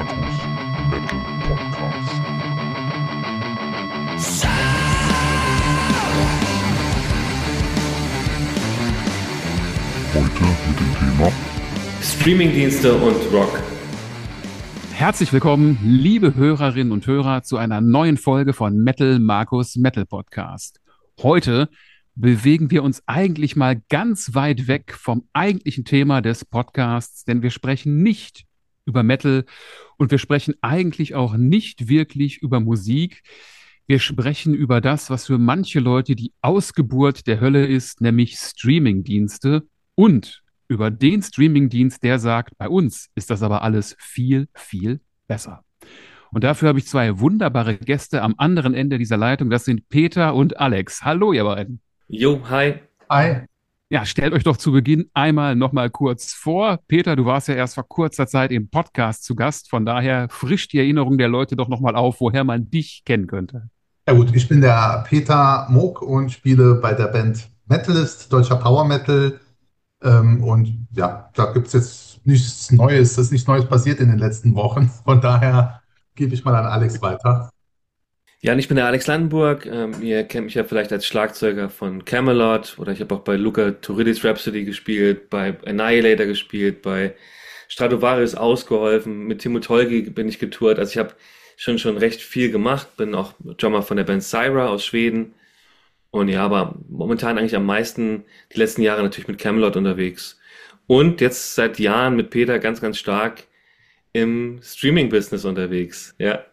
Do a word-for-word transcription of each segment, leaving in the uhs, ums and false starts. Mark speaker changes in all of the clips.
Speaker 1: Markus Metal Podcast. Heute mit dem Thema
Speaker 2: Streamingdienste und Rock.
Speaker 3: Herzlich willkommen, liebe Hörerinnen und Hörer, zu einer neuen Folge von Metal Markus Metal Podcast. Heute bewegen wir uns eigentlich mal ganz weit weg vom eigentlichen Thema des Podcasts, denn wir sprechen nicht über Metal und wir sprechen eigentlich auch nicht wirklich über Musik. Wir sprechen über das, was für manche Leute die Ausgeburt der Hölle ist, nämlich Streamingdienste, und über den Streamingdienst, der sagt, bei uns ist das aber alles viel, viel besser. Und dafür habe ich zwei wunderbare Gäste am anderen Ende dieser Leitung. Das sind Peter und Alex. Hallo, ihr beiden.
Speaker 2: Jo, hi.
Speaker 4: Hi.
Speaker 3: Ja, stellt euch doch zu Beginn einmal nochmal kurz vor. Peter, du warst ja erst vor kurzer Zeit im Podcast zu Gast. Von daher frisch die Erinnerung der Leute doch nochmal auf, woher man dich kennen könnte.
Speaker 4: Ja gut, ich bin der Peter Moog und spiele bei der Band Metalist, deutscher Power Metal. Ähm, und ja, da gibt es jetzt nichts Neues, es ist nichts Neues passiert in den letzten Wochen. Von daher gebe ich mal an Alex weiter.
Speaker 2: Ja, und ich bin der Alex Landenburg. Ähm, ihr kennt mich ja vielleicht als Schlagzeuger von Camelot, oder ich habe auch bei Luca Turidis Rhapsody gespielt, bei Annihilator gespielt, bei Stratovarius ausgeholfen, mit Timo Tolkki bin ich getourt. Also ich habe schon schon recht viel gemacht, bin auch Drummer von der Band Syra aus Schweden. Und ja, aber momentan eigentlich am meisten die letzten Jahre natürlich mit Camelot unterwegs. Und jetzt seit Jahren mit Peter ganz, ganz stark im Streaming-Business unterwegs. Ja.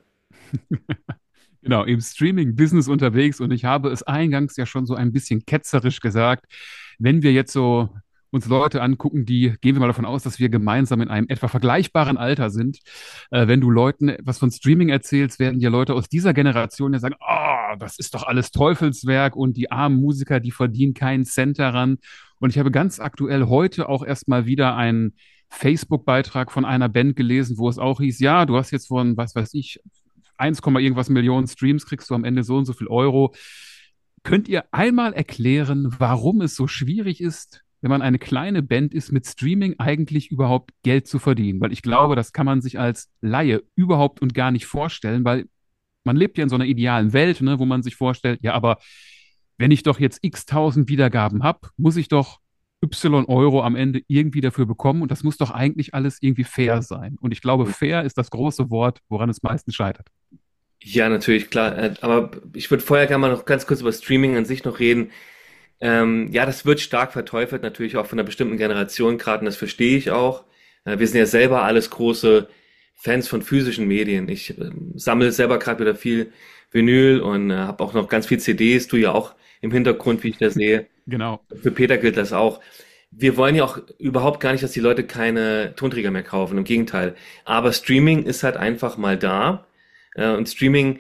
Speaker 3: Genau, im Streaming-Business unterwegs, und ich habe es eingangs ja schon so ein bisschen ketzerisch gesagt, wenn wir jetzt so uns Leute angucken, die, gehen wir mal davon aus, dass wir gemeinsam in einem etwa vergleichbaren Alter sind. Äh, wenn du Leuten was von Streaming erzählst, werden dir Leute aus dieser Generation ja sagen, oh, das ist doch alles Teufelswerk und die armen Musiker, die verdienen keinen Cent daran. Und ich habe ganz aktuell heute auch erstmal wieder einen Facebook-Beitrag von einer Band gelesen, wo es auch hieß, ja, du hast jetzt von, was weiß ich, eins, irgendwas Millionen Streams, kriegst du am Ende so und so viel Euro. Könnt ihr einmal erklären, warum es so schwierig ist, wenn man eine kleine Band ist, mit Streaming eigentlich überhaupt Geld zu verdienen? Weil ich glaube, das kann man sich als Laie überhaupt und gar nicht vorstellen, weil man lebt ja in so einer idealen Welt, ne, wo man sich vorstellt, ja, aber wenn ich doch jetzt x tausend Wiedergaben habe, muss ich doch Y Euro am Ende irgendwie dafür bekommen, und das muss doch eigentlich alles irgendwie fair sein. Und ich glaube, fair ist das große Wort, woran es meistens scheitert.
Speaker 2: Ja, natürlich, klar. Äh, Aber ich würde vorher gerne mal noch ganz kurz über Streaming an sich noch reden. Ähm, ja, das wird stark verteufelt, natürlich auch von einer bestimmten Generation gerade, und das verstehe ich auch. Äh, wir sind ja selber alles große Fans von physischen Medien. Ich äh, sammle selber gerade wieder viel Vinyl und äh, habe auch noch ganz viel C Ds, du ja auch im Hintergrund, wie ich das sehe.
Speaker 3: Genau.
Speaker 2: Für Peter gilt das auch. Wir wollen ja auch überhaupt gar nicht, dass die Leute keine Tonträger mehr kaufen, im Gegenteil. Aber Streaming ist halt einfach mal da. Äh, und Streaming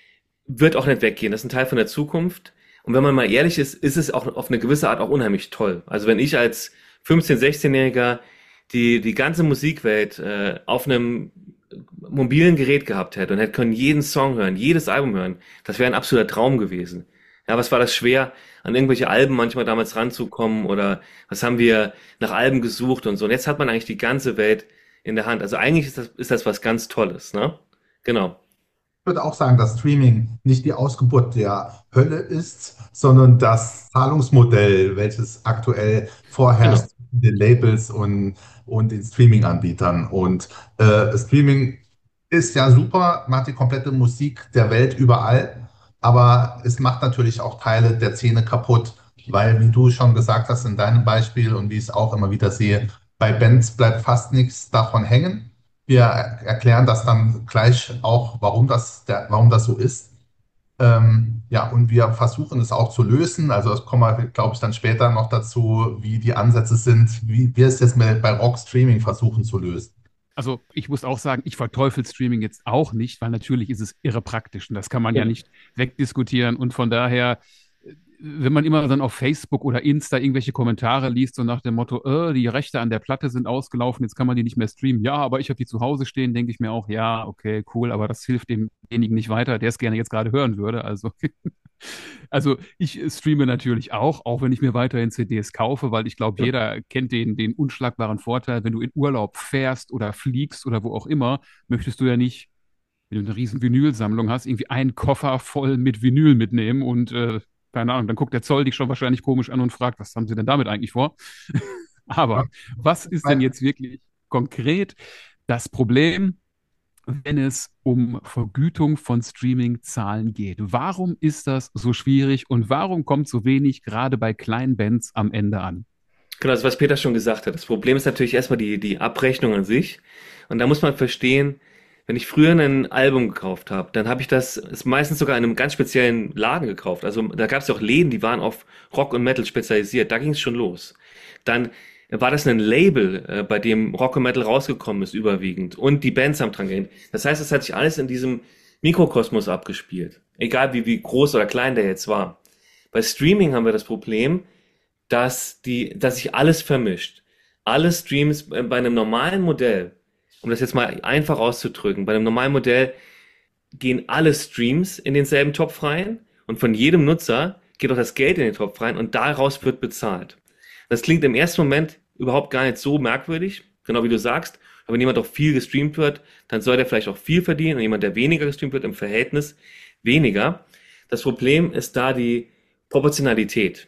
Speaker 2: wird auch nicht weggehen. Das ist ein Teil von der Zukunft. Und wenn man mal ehrlich ist, ist es auch auf eine gewisse Art auch unheimlich toll. Also wenn ich als fünfzehn-, sechzehn-Jähriger die, die ganze Musikwelt äh, auf einem mobilen Gerät gehabt hätte und hätte können jeden Song hören, jedes Album hören, das wäre ein absoluter Traum gewesen. Ja, was war das schwer, an irgendwelche Alben manchmal damals ranzukommen, oder was haben wir nach Alben gesucht und so. Und jetzt hat man eigentlich die ganze Welt in der Hand. Also eigentlich ist das, ist das was ganz Tolles, ne? Genau.
Speaker 4: Ich würde auch sagen, dass Streaming nicht die Ausgeburt der Hölle ist, sondern das Zahlungsmodell, welches aktuell vorherrscht in den Labels und, und den Streaming-Anbietern. Und äh, Streaming ist ja super, macht die komplette Musik der Welt überall, aber es macht natürlich auch Teile der Szene kaputt, weil, wie du schon gesagt hast in deinem Beispiel und wie ich es auch immer wieder sehe, bei Bands bleibt fast nichts davon hängen. Wir er- erklären das dann gleich auch, warum das, der, warum das so ist. Ähm, ja, und wir versuchen es auch zu lösen. Also das kommen wir, glaube ich, dann später noch dazu, wie die Ansätze sind, wie wir es jetzt mit, bei Rock Streaming versuchen zu lösen.
Speaker 3: Also ich muss auch sagen, ich verteufel Streaming jetzt auch nicht, weil natürlich ist es irre praktisch und das kann man ja
Speaker 2: Ja.
Speaker 3: nicht wegdiskutieren, und von daher, äh, wenn man immer dann auf Facebook oder Insta irgendwelche Kommentare liest, so nach dem Motto, äh, die Rechte an der Platte sind ausgelaufen, jetzt kann man die nicht mehr streamen. Ja, aber ich habe die zu Hause stehen, denke ich mir auch, ja, okay, cool, aber das hilft demjenigen nicht weiter, der es gerne jetzt gerade hören würde. Also Also ich äh, streame natürlich auch, auch wenn ich mir weiterhin C Ds kaufe, weil ich glaube,
Speaker 2: Ja,
Speaker 3: jeder kennt den, den unschlagbaren Vorteil, wenn du in Urlaub fährst oder fliegst oder wo auch immer, möchtest du ja nicht, wenn du eine riesen Vinylsammlung hast, irgendwie einen Koffer voll mit Vinyl mitnehmen und äh, keine Ahnung, dann guckt der Zoll dich schon wahrscheinlich komisch an und fragt, was haben sie denn damit eigentlich vor? Aber was ist denn jetzt wirklich konkret das Problem, wenn es um Vergütung von Streaming-Zahlen geht? Warum ist das so schwierig und warum kommt so wenig gerade bei kleinen Bands am Ende an?
Speaker 2: genau, das, was Peter schon gesagt hat. Das Problem ist natürlich erstmal die, die Abrechnung an sich. Und da muss man verstehen, wenn ich früher ein Album gekauft habe, dann habe ich das ist meistens sogar in einem ganz speziellen Laden gekauft. Also da gab es ja auch Läden, die waren auf Rock und Metal spezialisiert. Da ging es schon los. Dann war das ein Label, äh, bei dem Rock und Metal rausgekommen ist, überwiegend. Und die Bands haben dran gehängt. Das heißt, es hat sich alles in diesem Mikrokosmos abgespielt. Egal wie, wie groß oder klein der jetzt war. Bei Streaming haben wir das Problem, dass die, dass sich alles vermischt. Alle Streams äh, bei einem normalen Modell, um das jetzt mal einfach auszudrücken, bei einem normalen Modell gehen alle Streams in denselben Topf rein und von jedem Nutzer geht auch das Geld in den Topf rein und daraus wird bezahlt. Das klingt im ersten Moment überhaupt gar nicht so merkwürdig, genau wie du sagst, aber wenn jemand auch viel gestreamt wird, dann soll der vielleicht auch viel verdienen und jemand, der weniger gestreamt wird, im Verhältnis weniger. Das Problem ist da die Proportionalität.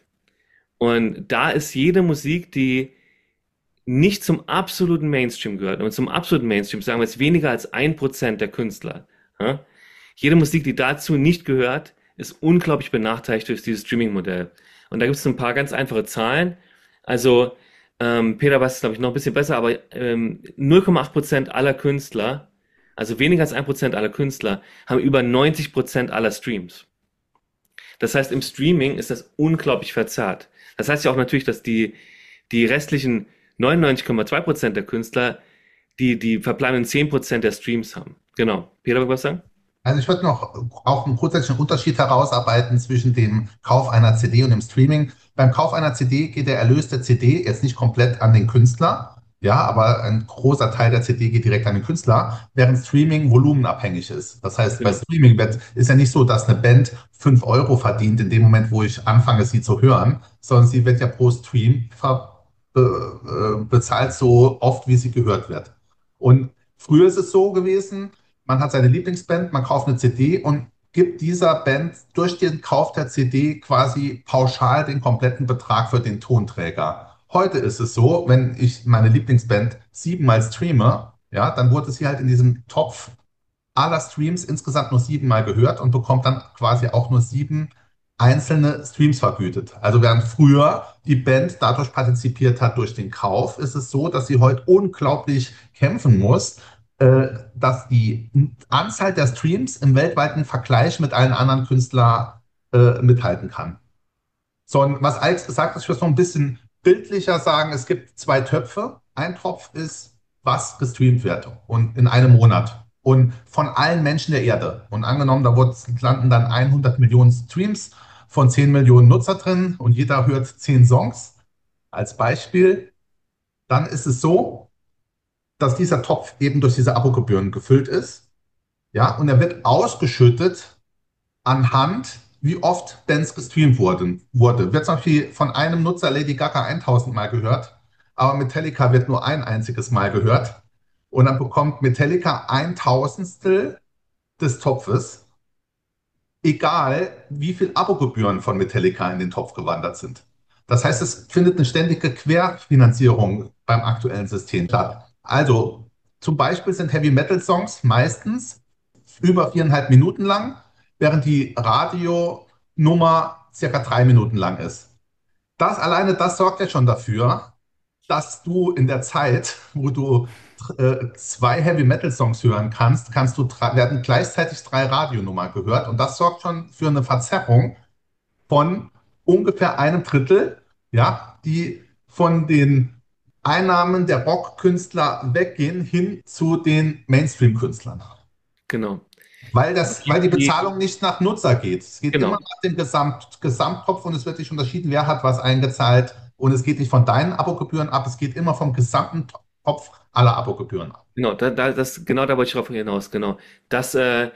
Speaker 2: Und da ist jede Musik, die nicht zum absoluten Mainstream gehört, und zum absoluten Mainstream sagen wir jetzt weniger als ein Prozent der Künstler. Ja? Jede Musik, die dazu nicht gehört, ist unglaublich benachteiligt durch dieses Streaming-Modell. Und da gibt es ein paar ganz einfache Zahlen. Also, ähm, Peter weiß es, glaube ich, noch ein bisschen besser, aber ähm, null Komma acht Prozent aller Künstler, also weniger als ein Prozent aller Künstler, haben über neunzig Prozent aller Streams. Das heißt, im Streaming ist das unglaublich verzerrt. Das heißt ja auch natürlich, dass die, die restlichen neunundneunzig Komma zwei Prozent der Künstler die, die verbleibenden zehn Prozent der Streams haben. Genau. Peter, willst du was sagen?
Speaker 4: Also ich würde noch auch einen grundsätzlichen Unterschied herausarbeiten zwischen dem Kauf einer C D und dem Streaming. Beim Kauf einer C D geht der Erlös der C D jetzt nicht komplett an den Künstler, ja, aber ein großer Teil der C D geht direkt an den Künstler, während Streaming volumenabhängig ist. Das heißt, bei
Speaker 2: Genau.
Speaker 4: Streaming wird, ist ja nicht so, dass eine Band fünf Euro verdient in dem Moment, wo ich anfange, sie zu hören, sondern sie wird ja pro Stream ver, äh, äh, bezahlt, so oft, wie sie gehört wird. Und früher ist es so gewesen, man hat seine Lieblingsband, man kauft eine C D und gibt dieser Band durch den Kauf der C D quasi pauschal den kompletten Betrag für den Tonträger. Heute ist es so, wenn ich meine Lieblingsband siebenmal streame, ja, dann wurde sie halt in diesem Topf aller Streams insgesamt nur siebenmal gehört und bekommt dann quasi auch nur sieben einzelne Streams vergütet. Also während früher die Band dadurch partizipiert hat durch den Kauf, ist es so, dass sie heute unglaublich kämpfen muss, äh, dass die Anzahl der Streams im weltweiten Vergleich mit allen anderen Künstlern äh, mithalten kann. So, und was Alex gesagt hat, ich würde es noch ein bisschen bildlicher sagen, es gibt zwei Töpfe. Ein Topf ist, was gestreamt wird und in einem Monat. Und von allen Menschen der Erde. Und angenommen, da wird, landen dann hundert Millionen Streams von zehn Millionen Nutzer drin und jeder hört zehn Songs als Beispiel. Dann ist es so, dass dieser Topf eben durch diese Abogebühren gefüllt ist. Ja, und er wird ausgeschüttet anhand, wie oft Bands gestreamt wurden, wurde. Wird zum Beispiel von einem Nutzer Lady Gaga tausend Mal gehört, aber Metallica wird nur ein einziges Mal gehört. Und dann bekommt Metallica ein Tausendstel des Topfes, egal wie viel Abogebühren von Metallica in den Topf gewandert sind. Das heißt, es findet eine ständige Querfinanzierung beim aktuellen System statt. Also zum Beispiel sind Heavy Metal Songs meistens über viereinhalb Minuten lang, während die Radionummer circa drei Minuten lang ist. Das alleine, das sorgt ja schon dafür, dass du in der Zeit, wo du äh, zwei Heavy Metal Songs hören kannst, kannst du werden gleichzeitig drei Radionummern gehört und das sorgt schon für eine Verzerrung von ungefähr einem Drittel, ja, die von den Einnahmen der Rockkünstler weggehen hin zu den Mainstream-Künstlern.
Speaker 2: Genau.
Speaker 4: Weil, das, weil die
Speaker 2: Die-
Speaker 4: Bezahlung nicht nach Nutzer geht. Es geht
Speaker 2: Genau.
Speaker 4: immer nach dem Gesamt, Gesamttopf und es wird nicht unterschieden, wer hat was eingezahlt. Und es geht nicht von deinen Abogebühren ab, es geht immer vom gesamten Topf aller Abogebühren ab.
Speaker 2: Genau, da, da, das, genau da wollte ich drauf hinaus, genau. Das, äh,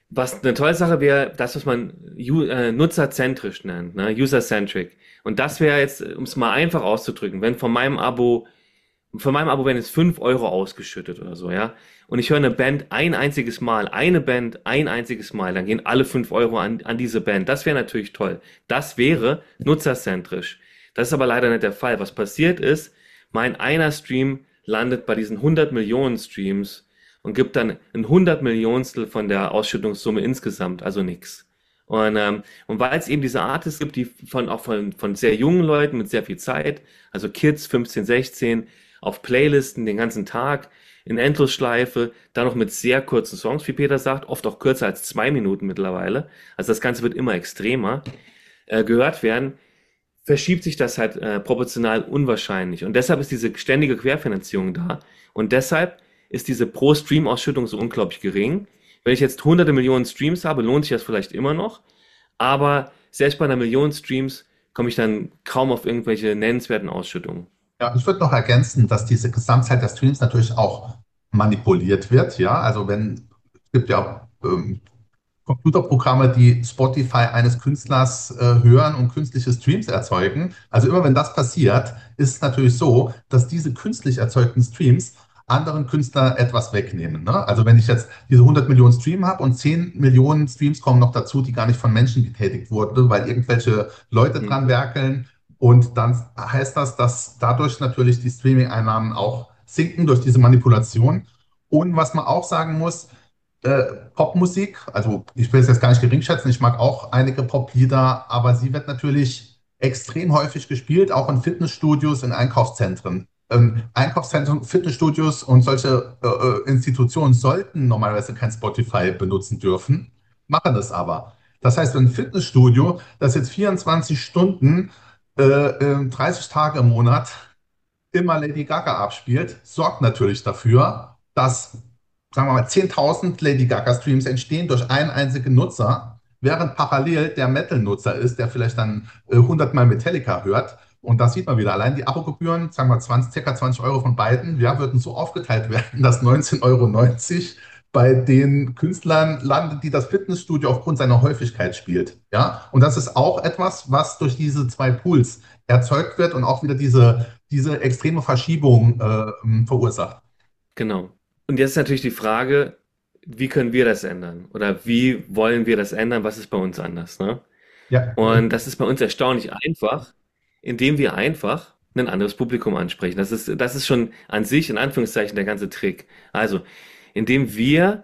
Speaker 2: Was eine tolle Sache wäre, das, was man u- äh, nutzerzentrisch nennt, ne? User-centric. Und das wäre jetzt, um es mal einfach auszudrücken, wenn von meinem Abo, von meinem Abo werden jetzt fünf Euro ausgeschüttet oder so, ja. Und ich höre eine Band ein einziges Mal, eine Band ein einziges Mal, dann gehen alle fünf Euro an, an diese Band. Das wäre natürlich toll. Das wäre nutzerzentrisch. Das ist aber leider nicht der Fall. Was passiert ist, mein einer Stream landet bei diesen hundert Millionen Streams und gibt dann ein hundert Millionstel von der Ausschüttungssumme insgesamt, also nix. Und, ähm, und weil es eben diese Artists gibt, die von auch von, von sehr jungen Leuten mit sehr viel Zeit, also Kids fünfzehn, sechzehn, auf Playlisten den ganzen Tag, in Endlosschleife, dann noch mit sehr kurzen Songs, wie Peter sagt, oft auch kürzer als zwei Minuten mittlerweile. Also das Ganze wird immer extremer, äh, gehört werden, verschiebt sich das halt äh, proportional unwahrscheinlich. Und deshalb ist diese ständige Querfinanzierung da. Und deshalb ist diese Pro-Stream-Ausschüttung so unglaublich gering. Wenn ich jetzt hunderte Millionen Streams habe, lohnt sich das vielleicht immer noch. Aber selbst bei einer Million Streams komme ich dann kaum auf irgendwelche nennenswerten Ausschüttungen.
Speaker 4: Ja, ich würde noch ergänzen, dass diese Gesamtzahl der Streams natürlich auch manipuliert wird. Ja, also wenn, es gibt ja ähm, Computerprogramme, die Spotify eines Künstlers äh, hören und künstliche Streams erzeugen. Also immer wenn das passiert, ist es natürlich so, dass diese künstlich erzeugten Streams anderen Künstlern etwas wegnehmen. Ne? Also wenn ich jetzt diese hundert Millionen Stream habe und zehn Millionen Streams kommen noch dazu, die gar nicht von Menschen getätigt wurden, weil irgendwelche Leute
Speaker 2: Mhm.
Speaker 4: dran werkeln. Und dann heißt das, dass dadurch natürlich die Streaming-Einnahmen auch sinken durch diese Manipulation. Und was man auch sagen muss, äh, Popmusik, also ich will es jetzt gar nicht geringschätzen, ich mag auch einige Poplieder, aber sie wird natürlich extrem häufig gespielt, auch in Fitnessstudios, in Einkaufszentren. Ähm, Einkaufszentren, Fitnessstudios und solche äh, äh, Institutionen sollten normalerweise kein Spotify benutzen dürfen, machen es aber. Das heißt, wenn ein Fitnessstudio, das jetzt vierundzwanzig Stunden, äh, äh, dreißig Tage im Monat immer Lady Gaga abspielt, sorgt natürlich dafür, dass, sagen wir mal, zehntausend Lady Gaga-Streams entstehen durch einen einzigen Nutzer, während parallel der Metal-Nutzer ist, der vielleicht dann äh, hundert Mal Metallica hört. Und das sieht man wieder. Allein die Abogebühren, sagen wir zwanzig, circa zwanzig Euro von beiden, ja, würden so aufgeteilt werden, dass neunzehn Euro neunzig bei den Künstlern landet, die das Fitnessstudio aufgrund seiner Häufigkeit spielt. Ja? Und das ist auch etwas, was durch diese zwei Pools erzeugt wird und auch wieder diese, diese extreme Verschiebung äh, verursacht.
Speaker 2: Genau. Und jetzt ist natürlich die Frage, wie können wir das ändern? Oder wie wollen wir das ändern? Was ist bei uns anders, ne?
Speaker 4: Ja,
Speaker 2: Und das ist bei uns erstaunlich einfach, indem wir einfach ein anderes Publikum ansprechen. Das ist, das ist schon an sich, in Anführungszeichen, der ganze Trick. Also, indem wir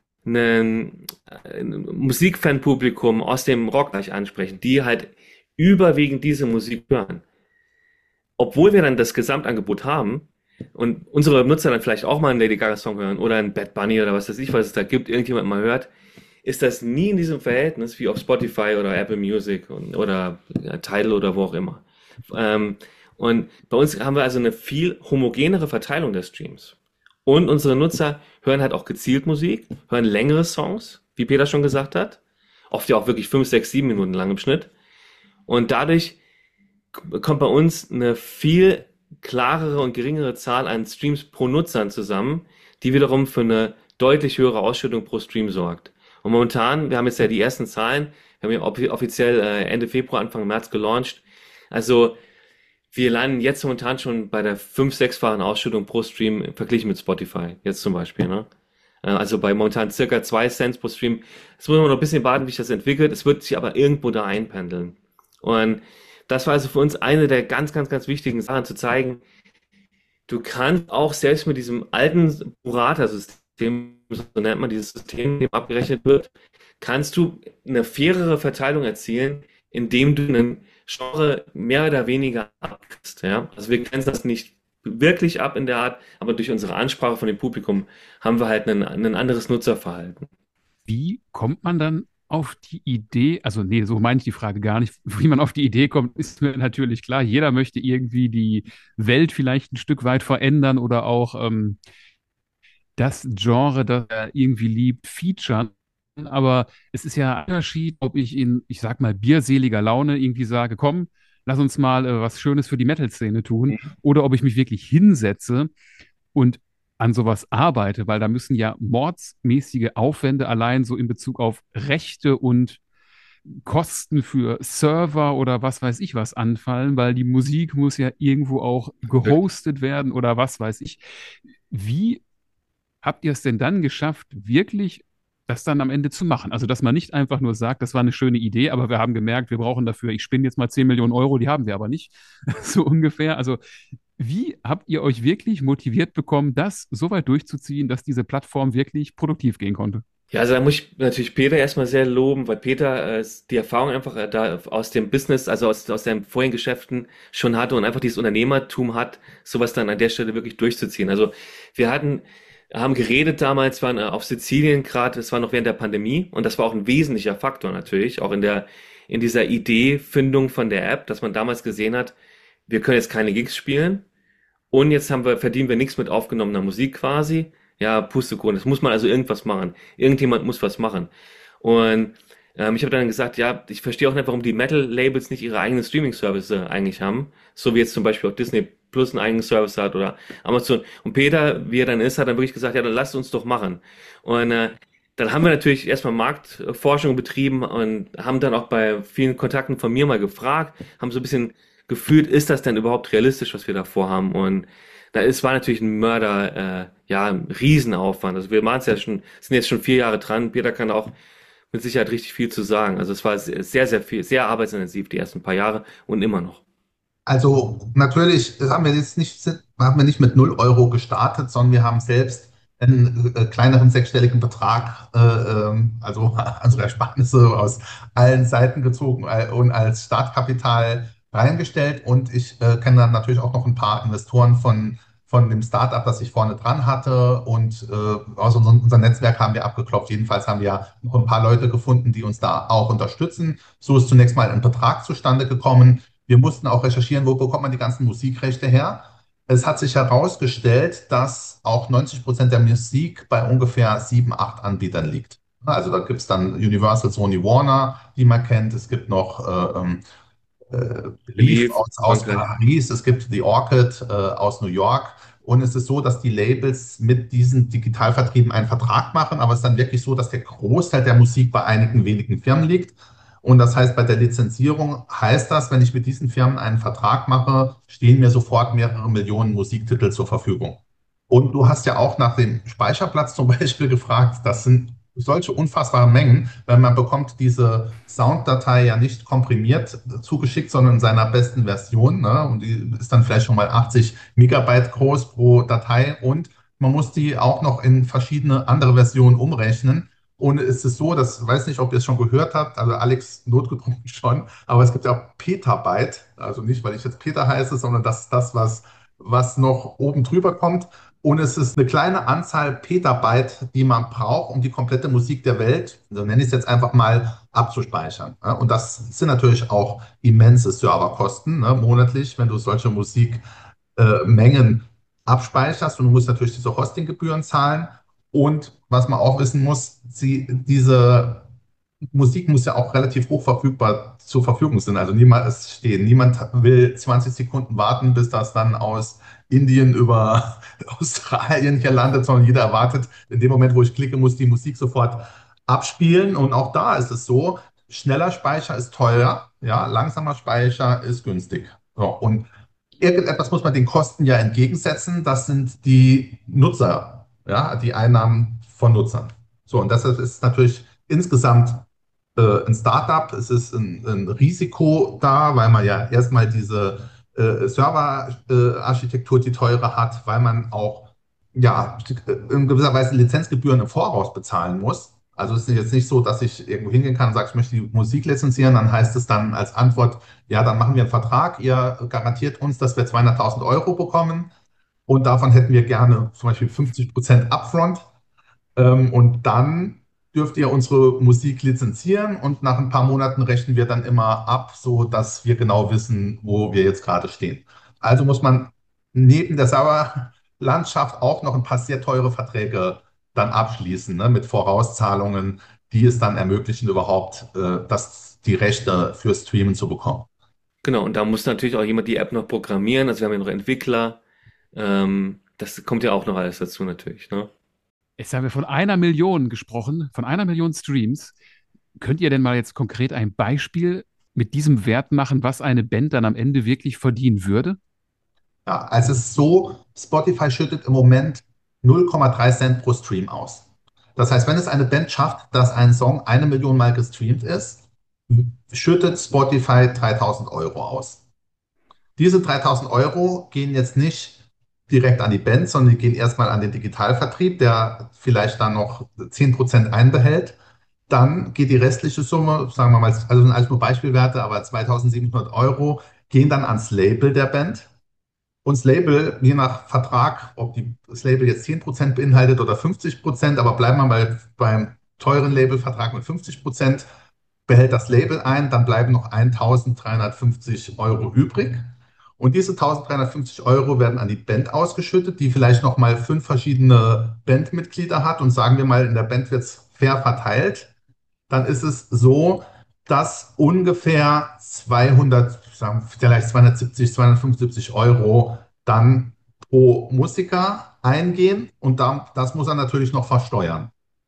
Speaker 2: ein, ein Musikfanpublikum aus dem Rockbereich ansprechen, die halt überwiegend diese Musik hören. Obwohl wir dann das Gesamtangebot haben und unsere Nutzer dann vielleicht auch mal einen Lady Gaga Song hören oder einen Bad Bunny oder was weiß ich, was es da gibt, irgendjemand mal hört, ist das nie in diesem Verhältnis wie auf Spotify oder Apple Music und, oder ja, Tidal oder wo auch immer. Ähm, und bei uns haben wir also eine viel homogenere Verteilung der Streams. Und unsere Nutzer hören halt auch gezielt Musik, hören längere Songs, wie Peter schon gesagt hat. Oft ja auch wirklich fünf, sechs, sieben Minuten lang im Schnitt. Und dadurch kommt bei uns eine viel klarere und geringere Zahl an Streams pro Nutzern zusammen, die wiederum für eine deutlich höhere Ausschüttung pro Stream sorgt. Und momentan, wir haben jetzt ja die ersten Zahlen, wir haben ja offiziell Ende Februar, Anfang März gelauncht. Also wir landen jetzt momentan schon bei der fünf-, sechsfachen Ausschüttung pro Stream verglichen mit Spotify, jetzt zum Beispiel, ne? Also bei momentan circa zwei Cent pro Stream. Jetzt muss man noch ein bisschen warten, wie sich das entwickelt. Es wird sich aber irgendwo da einpendeln. Und das war also für uns eine der ganz, ganz, ganz wichtigen Sachen, zu zeigen, du kannst auch selbst mit diesem alten Burrata-System, so nennt man dieses System, in dem abgerechnet wird, kannst du eine fairere Verteilung erzielen, indem du einen Genre mehr oder weniger abkriegst. Ja? Also wir grenzen das nicht wirklich ab in der Art, aber durch unsere Ansprache von dem Publikum haben wir halt ein, ein anderes Nutzerverhalten.
Speaker 3: Wie kommt man dann auf die Idee, also nee, so meine ich die Frage gar nicht, wie man auf die Idee kommt, ist mir natürlich klar. Jeder möchte irgendwie die Welt vielleicht ein Stück weit verändern oder auch ähm, das Genre, das er irgendwie liebt, featuren. Aber es ist ja ein Unterschied, ob ich in, ich sag mal, bierseliger Laune irgendwie sage, komm, lass uns mal äh, was Schönes für die Metal-Szene tun, oder ob ich mich wirklich hinsetze und an sowas arbeite, weil da müssen ja mordsmäßige Aufwände allein so in Bezug auf Rechte und Kosten für Server oder was weiß ich was anfallen, weil die Musik muss ja irgendwo auch gehostet werden oder was weiß ich. Wie habt ihr es denn dann geschafft, wirklich das dann am Ende zu machen? Also, dass man nicht einfach nur sagt, das war eine schöne Idee, aber wir haben gemerkt, wir brauchen dafür, ich spinne jetzt mal zehn Millionen Euro, die haben wir aber nicht, so ungefähr. Also, wie habt ihr euch wirklich motiviert bekommen, das so weit durchzuziehen, dass diese Plattform wirklich produktiv gehen konnte?
Speaker 2: Ja, also da muss ich natürlich Peter erstmal sehr loben, weil Peter äh, die Erfahrung einfach äh, da aus dem Business, also aus, aus seinen vorigen Geschäften schon hatte und einfach dieses Unternehmertum hat, sowas dann an der Stelle wirklich durchzuziehen. Also wir hatten, haben geredet damals, waren äh, auf Sizilien gerade, das war noch während der Pandemie und das war auch ein wesentlicher Faktor natürlich, auch in der, in dieser Ideefindung von der App, dass man damals gesehen hat, wir können jetzt keine Gigs spielen und jetzt haben wir, verdienen wir nichts mit aufgenommener Musik quasi. Ja, Pustekuchen. Das muss man also irgendwas machen. Irgendjemand muss was machen. Und ähm, ich habe dann gesagt, ja, ich verstehe auch nicht, warum die Metal-Labels nicht ihre eigenen Streaming-Service eigentlich haben. So wie jetzt zum Beispiel auch Disney Plus einen eigenen Service hat oder Amazon. Und Peter, wie er dann ist, hat dann wirklich gesagt, ja, dann lasst uns doch machen. Und äh, dann haben wir natürlich erstmal Marktforschung betrieben und haben dann auch bei vielen Kontakten von mir mal gefragt, haben so ein bisschen gefühlt, ist das denn überhaupt realistisch, was wir da vorhaben? Und da es war natürlich ein Mörder, äh, ja, ein Riesenaufwand. Also wir waren es ja schon, sind jetzt schon vier Jahre dran. Peter kann auch mit Sicherheit richtig viel zu sagen. Also es war sehr, sehr viel, sehr arbeitsintensiv die ersten paar Jahre und immer noch.
Speaker 4: Also natürlich haben wir jetzt nicht, haben wir nicht mit null Euro gestartet, sondern wir haben selbst einen äh, kleineren sechsstelligen Betrag, äh, ähm, also unsere Ersparnisse aus allen Seiten gezogen äh, und als Startkapital reingestellt. Und ich äh, kenne dann natürlich auch noch ein paar Investoren von, von dem Startup, das ich vorne dran hatte. Und äh, aus unserem, unser Netzwerk haben wir abgeklopft. Jedenfalls haben wir noch ein paar Leute gefunden, die uns da auch unterstützen. So ist zunächst mal ein Betrag zustande gekommen. Wir mussten auch recherchieren, wo bekommt man die ganzen Musikrechte her. Es hat sich herausgestellt, dass auch neunzig Prozent der Musik bei ungefähr sieben, acht Anbietern liegt. Also da gibt es dann Universal, Sony, Warner, die man kennt. Es gibt noch äh, ähm, äh, Belief
Speaker 2: Believe,
Speaker 4: aus, aus
Speaker 2: Frankreich.
Speaker 4: Paris, es gibt The Orchid äh, aus New York. Und es ist so, dass die Labels mit diesen Digitalvertrieben einen Vertrag machen, aber es ist dann wirklich so, dass der Großteil der Musik bei einigen wenigen Firmen liegt. Und das heißt, bei der Lizenzierung heißt das, wenn ich mit diesen Firmen einen Vertrag mache, stehen mir sofort mehrere Millionen Musiktitel zur Verfügung. Und du hast ja auch nach dem Speicherplatz zum Beispiel gefragt. Das sind solche unfassbare Mengen, weil man bekommt diese Sounddatei ja nicht komprimiert zugeschickt, sondern in seiner besten Version. Ne? Und die ist dann vielleicht schon mal achtzig Megabyte groß pro Datei. Und man muss die auch noch in verschiedene andere Versionen umrechnen. Und es ist so, das weiß nicht, ob ihr es schon gehört habt, also Alex notgedrungen schon, aber es gibt ja auch Petabyte, also nicht, weil ich jetzt Peter heiße, sondern das ist das, was, was noch oben drüber kommt. Und es ist eine kleine Anzahl Petabyte, die man braucht, um die komplette Musik der Welt, so nenne ich es jetzt einfach mal, abzuspeichern. Ja, und das sind natürlich auch immense Serverkosten, ne, monatlich, wenn du solche Musikmengen äh, Mengen abspeicherst. Und du musst natürlich diese Hostinggebühren zahlen. Und was man auch wissen muss, sie, diese Musik muss ja auch relativ hoch verfügbar zur Verfügung sein. Also niemand ist stehen. Niemand will zwanzig Sekunden warten, bis das dann aus Indien über Australien hier landet, sondern jeder erwartet, in dem Moment, wo ich klicke, muss die Musik sofort abspielen. Und auch da ist es so, schneller Speicher ist teuer, ja, langsamer Speicher ist günstig. So, und irgendetwas muss man den Kosten ja entgegensetzen. Das sind die Nutzer, ja, die Einnahmen von Nutzern. So, und deshalb ist es natürlich insgesamt äh, ein Startup, es ist ein, ein Risiko da, weil man ja erstmal diese äh, Serverarchitektur, die teure hat, weil man auch ja, in gewisser Weise Lizenzgebühren im Voraus bezahlen muss. Also es ist jetzt nicht so, dass ich irgendwo hingehen kann und sage, ich möchte die Musik lizenzieren, dann heißt es dann als Antwort, ja, dann machen wir einen Vertrag, ihr garantiert uns, dass wir zweihunderttausend Euro bekommen und davon hätten wir gerne zum Beispiel fünfzig Prozent Upfront. Ähm, und dann dürft ihr unsere Musik lizenzieren und nach ein paar Monaten rechnen wir dann immer ab, so dass wir genau wissen, wo wir jetzt gerade stehen. Also muss man neben der Sauerlandschaft auch noch ein paar sehr teure Verträge dann abschließen, ne, mit Vorauszahlungen, die es dann ermöglichen, überhaupt äh, das, die Rechte für Streamen zu bekommen.
Speaker 2: Genau, und da muss natürlich auch jemand die App noch programmieren. Also wir haben ja noch Entwickler. Ähm, Das kommt ja auch noch alles dazu natürlich, ne?
Speaker 3: Jetzt haben wir von einer Million gesprochen, von einer Million Streams. Könnt ihr denn mal jetzt konkret ein Beispiel mit diesem Wert machen, was eine Band dann am Ende wirklich verdienen würde?
Speaker 4: Ja, also es ist so, Spotify schüttet im Moment null Komma drei Cent pro Stream aus. Das heißt, wenn es eine Band schafft, dass ein Song eine Million Mal gestreamt ist, schüttet Spotify dreitausend Euro aus. Diese dreitausend Euro gehen jetzt nicht direkt an die Band, sondern die gehen erstmal an den Digitalvertrieb, der vielleicht dann noch zehn Prozent einbehält. Dann geht die restliche Summe, sagen wir mal, also sind alles nur Beispielwerte, aber zweitausendsiebenhundert Euro gehen dann ans Label der Band. Und das Label, je nach Vertrag, ob die, das Label jetzt zehn Prozent beinhaltet oder fünfzig Prozent, aber bleiben wir mal beim teuren Labelvertrag mit fünfzig Prozent, behält das Label ein, dann bleiben noch eintausenddreihundertfünfzig Euro übrig. Und diese eintausenddreihundertfünfzig Euro werden an die Band ausgeschüttet, die vielleicht nochmal fünf verschiedene Bandmitglieder hat. Und sagen wir mal, in der Band wird es fair verteilt. Dann ist es so, dass ungefähr zweihundert, sagen, vielleicht zweihundertsiebzig, zweihundertfünfundsiebzig Euro dann pro Musiker eingehen. Und dann, das muss er natürlich noch versteuern.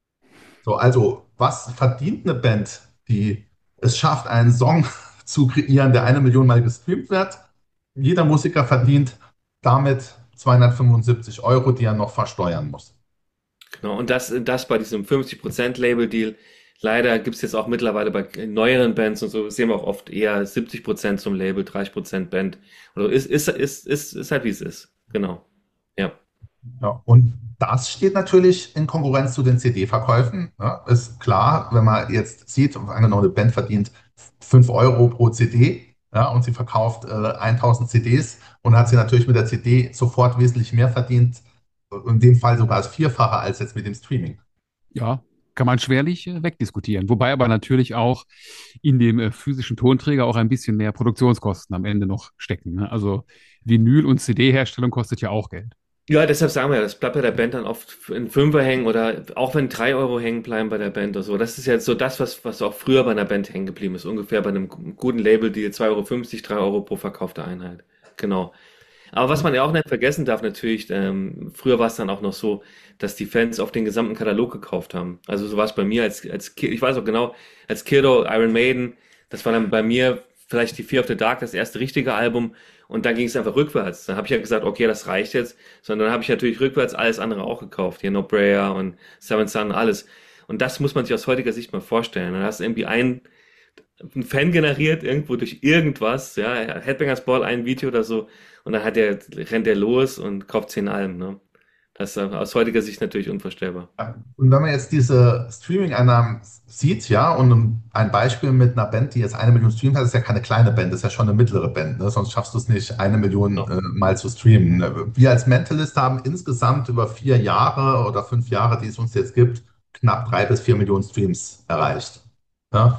Speaker 4: So, also, was verdient eine Band, die es schafft, einen Song zu kreieren, der eine Million Mal gestreamt wird? Jeder Musiker verdient damit zweihundertfünfundsiebzig Euro, die er noch versteuern muss.
Speaker 2: Genau, und das, das bei diesem fünfzig Prozent Label-Deal. Leider gibt es jetzt auch mittlerweile bei neueren Bands und so, sehen wir auch oft eher siebzig Prozent zum Label, dreißig Prozent Band. Oder ist, ist, ist, ist, ist halt wie es ist. Genau. Ja.
Speaker 4: Ja, und das steht natürlich in Konkurrenz zu den C D-Verkäufen. Ja, ist klar, wenn man jetzt sieht, angenommen, eine Band verdient fünf Euro pro C D, ja, und sie verkauft äh, tausend C Ds und hat sie natürlich mit der C D sofort wesentlich mehr verdient, in dem Fall sogar das Vierfache als jetzt mit dem Streaming.
Speaker 3: Ja, kann man schwerlich äh, wegdiskutieren. Wobei aber natürlich auch in dem äh, physischen Tonträger auch ein bisschen mehr Produktionskosten am Ende noch stecken. Ne? Also Vinyl- und C D-Herstellung kostet ja auch Geld.
Speaker 2: Ja, deshalb sagen wir ja, das bleibt bei der Band dann oft in Fünfer hängen oder auch wenn drei Euro hängen bleiben bei der Band oder so. Das ist jetzt so das, was, was auch früher bei einer Band hängen geblieben ist. Ungefähr bei einem guten Label-Deal zwei Euro fünfzig, drei Euro pro verkaufte Einheit. Genau. Aber was man ja auch nicht vergessen darf natürlich, ähm, früher war es dann auch noch so, dass die Fans auf den gesamten Katalog gekauft haben. Also so war es bei mir als, als Ki- ich weiß auch genau, als Kiddo, Iron Maiden, das war dann bei mir vielleicht die Fear of the Dark, das erste richtige Album. Und dann ging es einfach rückwärts. Dann habe ich ja gesagt, okay, das reicht jetzt. Sondern dann habe ich natürlich rückwärts alles andere auch gekauft. Hier No Prayer und Seven Sun, alles. Und das muss man sich aus heutiger Sicht mal vorstellen. Dann hast du irgendwie einen, einen Fan generiert, irgendwo durch irgendwas, ja, Headbangers Ball, ein Video oder so. Und dann hat der, rennt der los und kauft zehn Alben, ne? Das ist aus heutiger Sicht natürlich unvorstellbar.
Speaker 4: Und wenn man jetzt diese Streaming-Einnahmen sieht, ja, und ein Beispiel mit einer Band, die jetzt eine Million streamt hat, ist ja keine kleine Band, das ist ja schon eine mittlere Band, ne? Sonst schaffst du es nicht, eine Million
Speaker 2: Ja.
Speaker 4: äh, mal zu streamen. Wir als Mentalist haben insgesamt über vier Jahre oder fünf Jahre, die es uns jetzt gibt, knapp drei bis vier Millionen Streams erreicht. Ja?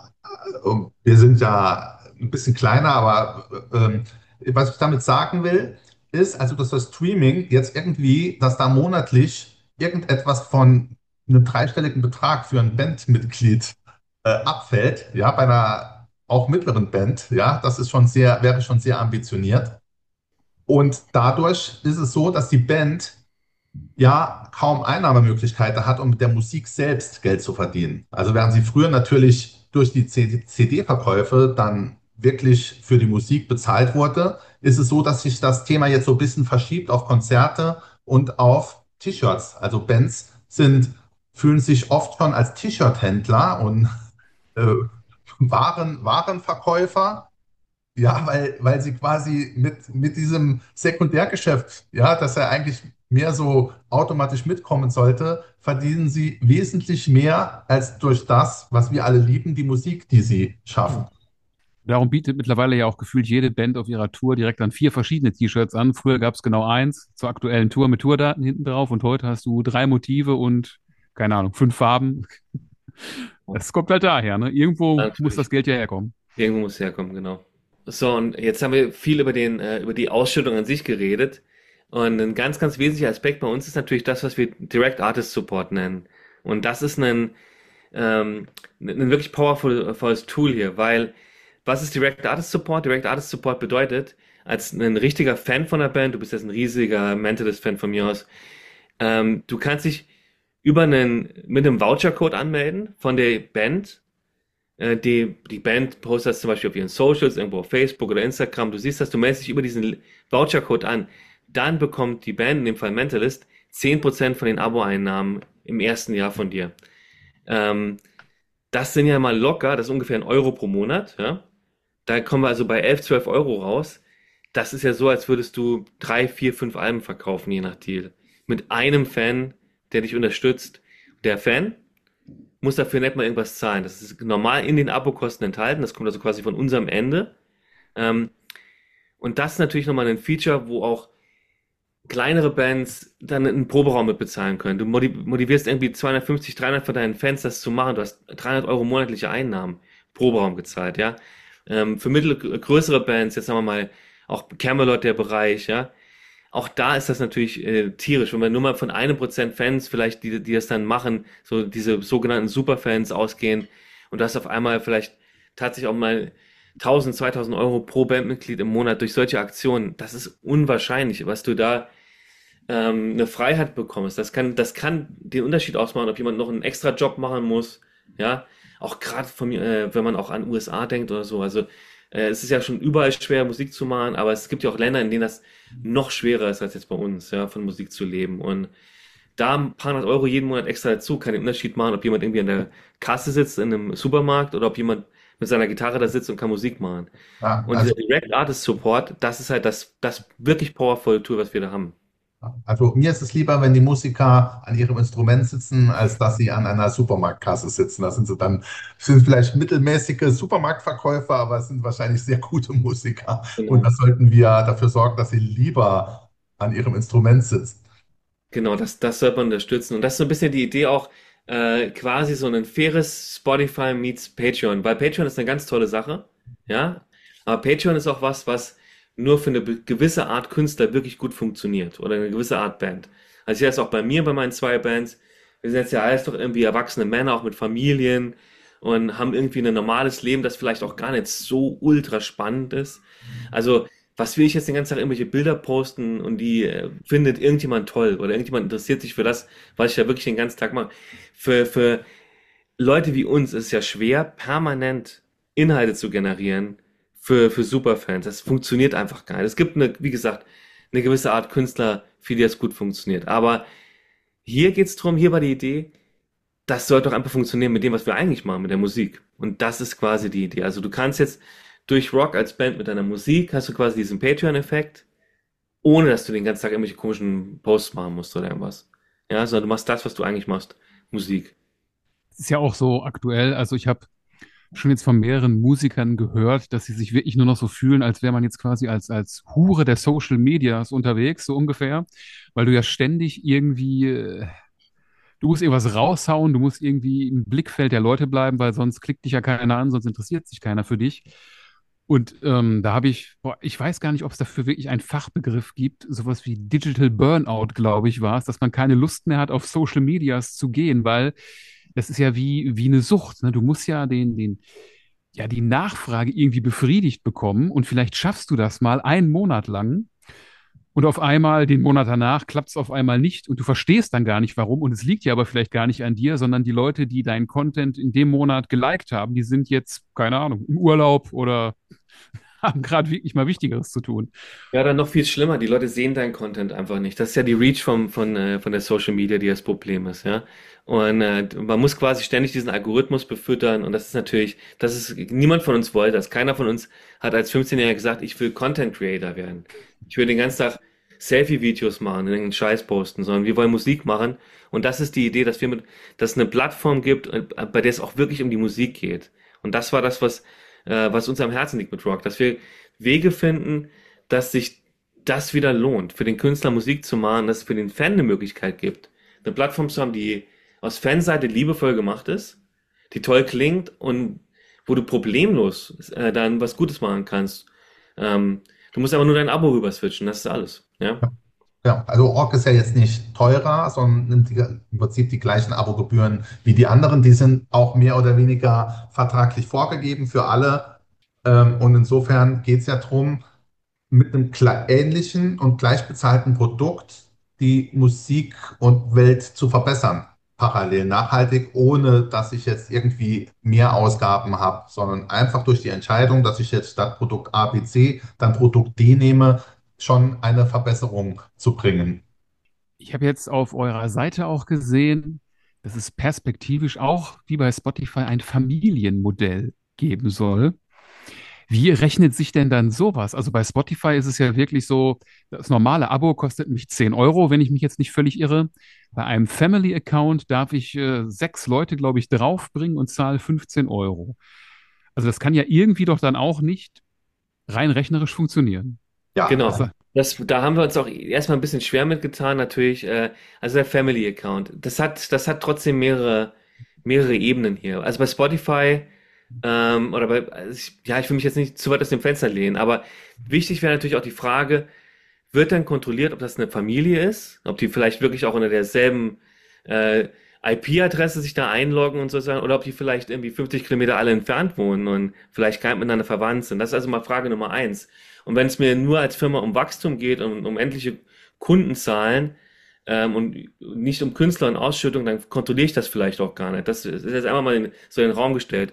Speaker 4: Und wir sind ja ein bisschen kleiner, aber ähm, was ich damit sagen will, ist, also dass das Streaming jetzt irgendwie, dass da monatlich irgendetwas von einem dreistelligen Betrag für ein Bandmitglied äh, abfällt, ja, bei einer auch mittleren Band, ja, das ist schon sehr, wäre schon sehr ambitioniert. Und dadurch ist es so, dass die Band ja kaum Einnahmemöglichkeiten hat, um mit der Musik selbst Geld zu verdienen. Also während sie früher natürlich durch die C D-Verkäufe dann wirklich für die Musik bezahlt wurde, ist es so, dass sich das Thema jetzt so ein bisschen verschiebt auf Konzerte und auf T-Shirts. Also Bands sind, fühlen sich oft schon als T-Shirt-Händler und äh, Waren, Warenverkäufer, ja, weil, weil sie quasi mit, mit diesem Sekundärgeschäft, ja, das ja eigentlich mehr so automatisch mitkommen sollte, verdienen sie wesentlich mehr als durch das, was wir alle lieben, die Musik, die sie schaffen.
Speaker 3: Darum bietet mittlerweile ja auch gefühlt jede Band auf ihrer Tour direkt dann vier verschiedene T-Shirts an. Früher gab es genau eins zur aktuellen Tour mit Tourdaten hinten drauf und heute hast du drei Motive und, keine Ahnung, fünf Farben. Das kommt halt daher, ne? Irgendwo
Speaker 2: Natürlich.
Speaker 3: muss das Geld ja herkommen.
Speaker 2: Irgendwo muss es herkommen, genau. So, und jetzt haben wir viel über den, äh, über die Ausschüttung an sich geredet. Und ein ganz, ganz wesentlicher Aspekt bei uns ist natürlich das, was wir Direct Artist Support nennen. Und das ist ein, ähm, ein wirklich powervolles Tool hier, weil was ist Direct Artist Support? Direct Artist Support bedeutet, als ein richtiger Fan von der Band, du bist jetzt ein riesiger Mentalist-Fan von mir aus, ähm, du kannst dich über einen, mit einem Voucher-Code anmelden von der Band. Äh, die, die Band postet das zum Beispiel auf ihren Socials, irgendwo auf Facebook oder Instagram. Du siehst das, du meldest dich über diesen Voucher-Code an. Dann bekommt die Band, in dem Fall Mentalist, zehn Prozent von den Abo-Einnahmen im ersten Jahr von dir. Ähm, das sind ja mal locker, das ist ungefähr ein Euro pro Monat. Ja? Da kommen wir also bei elf, zwölf Euro raus. Das ist ja so, als würdest du drei, vier, fünf Alben verkaufen, je nach Deal. Mit einem Fan, der dich unterstützt. Der Fan muss dafür nicht mal irgendwas zahlen. Das ist normal in den Abokosten enthalten. Das kommt also quasi von unserem Ende. Ähm, und das ist natürlich nochmal ein Feature, wo auch kleinere Bands dann einen Proberaum mit bezahlen können. Du motivierst irgendwie zweihundertfünfzig, dreihundert von deinen Fans, das zu machen. Du hast dreihundert Euro monatliche Einnahmen, Proberaum gezahlt, ja. Ähm, für mittelgrößere Bands, jetzt sagen wir mal, auch Camelot der Bereich, ja. Auch da ist das natürlich äh, tierisch. Wenn man nur mal von einem Prozent Fans vielleicht, die, die das dann machen, so diese sogenannten Superfans ausgehen und das auf einmal vielleicht tatsächlich auch mal tausend, zweitausend Euro pro Bandmitglied im Monat durch solche Aktionen, das ist unwahrscheinlich, was du da ähm, eine Freiheit bekommst. Das kann, das kann den Unterschied ausmachen, ob jemand noch einen extra Job machen muss, ja. Auch gerade von mir, äh, wenn man auch an U S A denkt oder so. Also äh, es ist ja schon überall schwer, Musik zu machen, aber es gibt ja auch Länder, in denen das noch schwerer ist als jetzt bei uns, ja, von Musik zu leben. Und da ein paar hundert Euro jeden Monat extra dazu kann den Unterschied machen, ob jemand irgendwie an der Kasse sitzt in einem Supermarkt oder ob jemand mit seiner Gitarre da sitzt und kann Musik machen.
Speaker 4: Ja,
Speaker 2: Und
Speaker 4: also
Speaker 2: dieser Direct Artist Support, das ist halt das, das wirklich powervolle Tool, was wir da haben.
Speaker 4: Also mir ist es lieber, wenn die Musiker an ihrem Instrument sitzen, als dass sie an einer Supermarktkasse sitzen. Da sind sie dann, sind vielleicht mittelmäßige Supermarktverkäufer, aber es sind wahrscheinlich sehr gute Musiker. Und da
Speaker 2: Genau.
Speaker 4: sollten wir dafür sorgen, dass sie lieber an ihrem Instrument sitzen.
Speaker 2: Genau, das, das sollte man unterstützen. Und das ist so ein bisschen die Idee auch, äh, quasi so ein faires Spotify meets Patreon, weil Patreon ist eine ganz tolle Sache, ja, aber Patreon ist auch was, was nur für eine be- gewisse Art Künstler wirklich gut funktioniert oder eine gewisse Art Band. Also ich sehe das auch bei mir, bei meinen zwei Bands, wir sind jetzt ja alles doch irgendwie erwachsene Männer, auch mit Familien und haben irgendwie ein normales Leben, das vielleicht auch gar nicht so ultra spannend ist. Also was will ich jetzt den ganzen Tag irgendwelche Bilder posten und die äh, findet irgendjemand toll oder irgendjemand interessiert sich für das, was ich da wirklich den ganzen Tag mache. Für, für Leute wie uns ist es ja schwer, permanent Inhalte zu generieren für, für Superfans. Das funktioniert einfach gar nicht. Es gibt eine, wie gesagt, eine gewisse Art Künstler, für die das gut funktioniert. Aber hier geht's drum, hier war die Idee, das sollte doch einfach funktionieren mit dem, was wir eigentlich machen, mit der Musik. Und das ist quasi die Idee. Also du kannst jetzt durch Rock als Band mit deiner Musik, hast du quasi diesen Patreon-Effekt, ohne dass du den ganzen Tag irgendwelche komischen Posts machen musst oder irgendwas. Ja, sondern du machst das, was du eigentlich machst, Musik.
Speaker 3: Das ist ja auch so aktuell. Also ich habe schon jetzt von mehreren Musikern gehört, dass sie sich wirklich nur noch so fühlen, als wäre man jetzt quasi als, als Hure der Social Medias unterwegs, so ungefähr. Weil du ja ständig irgendwie, äh, du musst irgendwas raushauen, du musst irgendwie im Blickfeld der Leute bleiben, weil sonst klickt dich ja keiner an, sonst interessiert sich keiner für dich. Und ähm, da habe ich, boah, ich weiß gar nicht, ob es dafür wirklich einen Fachbegriff gibt, sowas wie Digital Burnout, glaube ich, war es, dass man keine Lust mehr hat, auf Social Medias zu gehen, weil das ist ja wie, wie eine Sucht, ne? Du musst ja den, den, ja, die Nachfrage irgendwie befriedigt bekommen und vielleicht schaffst du das mal einen Monat lang und auf einmal, den Monat danach, klappt es auf einmal nicht und du verstehst dann gar nicht, warum. Und es liegt ja aber vielleicht gar nicht an dir, sondern die Leute, die deinen Content in dem Monat geliked haben, die sind jetzt, keine Ahnung, im Urlaub oder haben gerade wirklich mal Wichtigeres zu tun.
Speaker 2: Ja, dann noch viel schlimmer. Die Leute sehen deinen Content einfach nicht. Das ist ja die Reach vom, von, äh, von der Social Media, die das Problem ist, ja. Und äh, man muss quasi ständig diesen Algorithmus befüttern und das ist natürlich, das ist, niemand von uns wollte das. Keiner von uns hat als fünfzehn-Jähriger gesagt, ich will Content Creator werden. Ich will den ganzen Tag Selfie-Videos machen, irgendeinen Scheiß posten, sondern wir wollen Musik machen und das ist die Idee, dass wir mit, dass es eine Plattform gibt, äh, bei der es auch wirklich um die Musik geht. Und das war das, was äh, was uns am Herzen liegt mit Rock, dass wir Wege finden, dass sich das wieder lohnt, für den Künstler Musik zu machen, dass es für den Fan eine Möglichkeit gibt, eine Plattform zu haben, die aus Fanseite liebevoll gemacht ist, die toll klingt und wo du problemlos äh, dann was Gutes machen kannst. Ähm, du musst aber nur dein Abo rüber switchen, das ist alles. Ja,
Speaker 4: Ja, also Org ist ja jetzt nicht teurer, sondern nimmt die, im Prinzip die gleichen Abogebühren wie die anderen. Die sind auch mehr oder weniger vertraglich vorgegeben für alle. Ähm, und insofern geht es ja darum, mit einem kle- ähnlichen und gleich bezahlten Produkt die Musik und Welt zu verbessern, parallel nachhaltig, ohne dass ich jetzt irgendwie mehr Ausgaben habe, sondern einfach durch die Entscheidung, dass ich jetzt statt Produkt A, B, C dann Produkt D nehme, schon eine Verbesserung zu bringen.
Speaker 3: Ich habe jetzt auf eurer Seite auch gesehen, dass es perspektivisch auch wie bei Spotify ein Familienmodell geben soll. Wie rechnet sich denn dann sowas? Also bei Spotify ist es ja wirklich so, das normale Abo kostet mich zehn Euro, wenn ich mich jetzt nicht völlig irre. Bei einem Family-Account darf ich äh, sechs Leute, glaube ich, draufbringen und zahle fünfzehn Euro. Also das kann ja irgendwie doch dann auch nicht rein rechnerisch funktionieren.
Speaker 4: Ja,
Speaker 3: Das,
Speaker 2: Genau. Das, da haben wir uns auch erstmal ein bisschen schwer mitgetan, natürlich. Äh, also der Family Account. Das hat, das hat trotzdem mehrere, mehrere Ebenen hier. Also bei Spotify, ähm, oder bei, also ich, ja, ich will mich jetzt nicht zu weit aus dem Fenster lehnen, aber wichtig wäre natürlich auch die Frage, wird dann kontrolliert, ob das eine Familie ist, ob die vielleicht wirklich auch unter derselben äh, I P-Adresse sich da einloggen und so sagen, oder ob die vielleicht irgendwie fünfzig Kilometer alle entfernt wohnen und vielleicht gar nicht miteinander verwandt sind. Das ist also mal Frage Nummer eins. Und wenn es mir nur als Firma um Wachstum geht und um endliche Kundenzahlen ähm, und nicht um Künstler und Ausschüttung, dann kontrolliere ich das vielleicht auch gar nicht. Das ist jetzt einfach mal in, so in den Raum gestellt.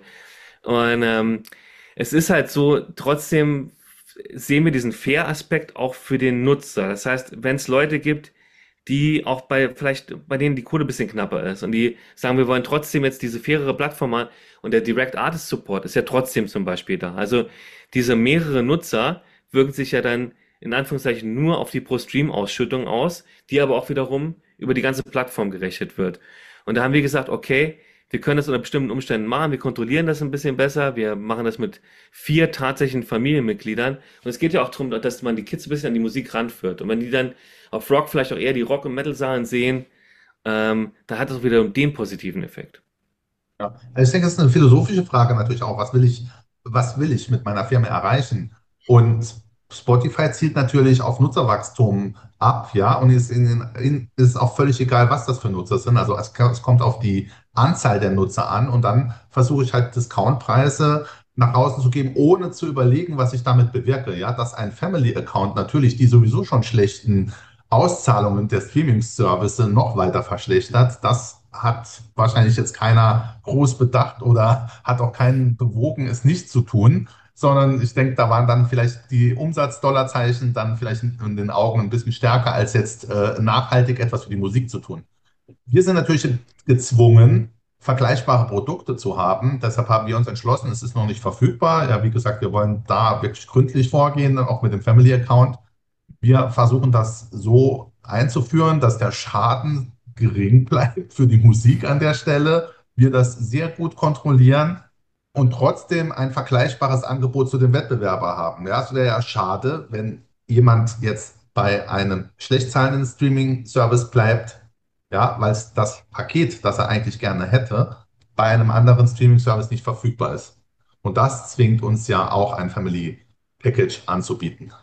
Speaker 2: Und ähm, es ist halt so, trotzdem sehen wir diesen Fair-Aspekt auch für den Nutzer. Das heißt, wenn es Leute gibt, die auch bei, vielleicht bei denen die Kohle ein bisschen knapper ist und die sagen, wir wollen trotzdem jetzt diese fairere Plattform haben und der Direct Artist Support ist ja trotzdem zum Beispiel da. Also diese mehrere Nutzer wirken sich ja dann in Anführungszeichen nur auf die Pro-Stream-Ausschüttung aus, die aber auch wiederum über die ganze Plattform gerechnet wird. Und da haben wir gesagt, okay, wir können das unter bestimmten Umständen machen, wir kontrollieren das ein bisschen besser, wir machen das mit vier tatsächlichen Familienmitgliedern. Und es geht ja auch darum, dass man die Kids ein bisschen an die Musik ranführt. Und wenn die dann auf Rock vielleicht auch eher die Rock- und Metal-Sachen sehen, ähm, da hat das auch wieder den positiven Effekt.
Speaker 4: Ja. Also ich denke, das ist eine philosophische Frage natürlich auch. Was will ich, was will ich mit meiner Firma erreichen? Und Spotify zielt natürlich auf Nutzerwachstum ab, ja, und ist, in, in, ist auch völlig egal, was das für Nutzer sind. Also es, es kommt auf die Anzahl der Nutzer an und dann versuche ich halt Discountpreise nach außen zu geben, ohne zu überlegen, was ich damit bewirke. Ja, dass ein Family-Account natürlich die sowieso schon schlechten Auszahlungen der Streaming-Service noch weiter verschlechtert, das hat wahrscheinlich jetzt keiner groß bedacht oder hat auch keinen bewogen, es nicht zu tun, sondern ich denke, da waren dann vielleicht die Umsatz-Dollarzeichen dann vielleicht in den Augen ein bisschen stärker, als jetzt äh, nachhaltig etwas für die Musik zu tun. Wir sind natürlich gezwungen, vergleichbare Produkte zu haben. Deshalb haben wir uns entschlossen, es ist noch nicht verfügbar. Ja, wie gesagt, wir wollen da wirklich gründlich vorgehen, auch mit dem Family Account. Wir versuchen das so einzuführen, dass der Schaden gering bleibt für die Musik an der Stelle. Wir das sehr gut kontrollieren und trotzdem ein vergleichbares Angebot zu dem Wettbewerber haben. Ja, es wäre ja schade, wenn jemand jetzt bei einem schlecht zahlenden Streaming-Service bleibt, ja, weil es das Paket, das er eigentlich gerne hätte, bei einem anderen Streaming-Service nicht verfügbar ist. Und das zwingt uns ja auch ein Family Package anzubieten.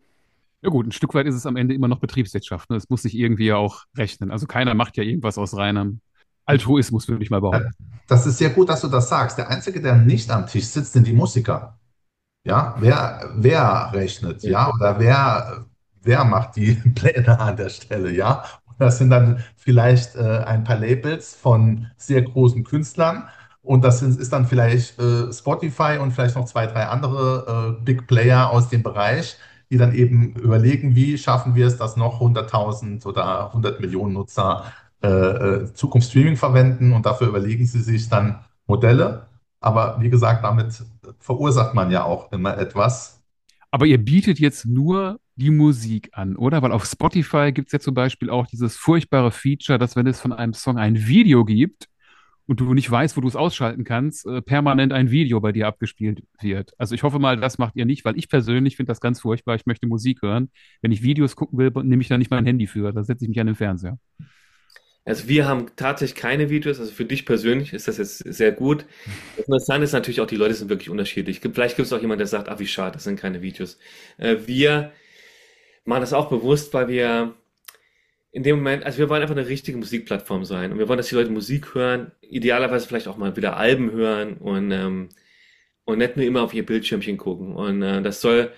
Speaker 3: Ja gut, ein Stück weit ist es am Ende immer noch Betriebswirtschaft. Ne? Es muss sich irgendwie ja auch rechnen. Also keiner macht ja irgendwas aus reinem Altruismus, würde ich mal
Speaker 4: Ja,
Speaker 3: behaupten.
Speaker 4: das ist sehr gut, dass du das sagst. Der Einzige, der nicht am Tisch sitzt, sind die Musiker. Ja, wer, wer rechnet,
Speaker 2: Ja.
Speaker 4: ja, oder wer, wer macht die Pläne an der Stelle, ja? Und das sind dann vielleicht äh, ein paar Labels von sehr großen Künstlern und das sind, ist dann vielleicht äh, Spotify und vielleicht noch zwei, drei andere äh, Big Player aus dem Bereich, die dann eben überlegen, wie schaffen wir es, dass noch hunderttausend oder hundert Millionen Nutzer äh, äh, Zukunftsstreaming verwenden und dafür überlegen sie sich dann Modelle. Aber wie gesagt, damit verursacht man ja auch immer etwas.
Speaker 3: Aber ihr bietet jetzt nur die Musik an, oder? Weil auf Spotify gibt es ja zum Beispiel auch dieses furchtbare Feature, dass wenn es von einem Song ein Video gibt und du nicht weißt, wo du es ausschalten kannst, äh, permanent ein Video bei dir abgespielt wird. Also ich hoffe mal, das macht ihr nicht, weil ich persönlich finde das ganz furchtbar. Ich möchte Musik hören. Wenn ich Videos gucken will, nehme ich da nicht mein Handy für. Da setze ich mich an den Fernseher.
Speaker 2: Also wir haben tatsächlich keine Videos, also für dich persönlich ist das jetzt sehr gut. Das Interessante ist natürlich auch, die Leute sind wirklich unterschiedlich. Gibt- Vielleicht gibt es auch jemanden, der sagt, ah, wie schade, das sind keine Videos. Äh, wir machen das auch bewusst, weil wir in dem Moment, also wir wollen einfach eine richtige Musikplattform sein und wir wollen, dass die Leute Musik hören, idealerweise vielleicht auch mal wieder Alben hören und, ähm, und nicht nur immer auf ihr Bildschirmchen gucken. Und äh, das soll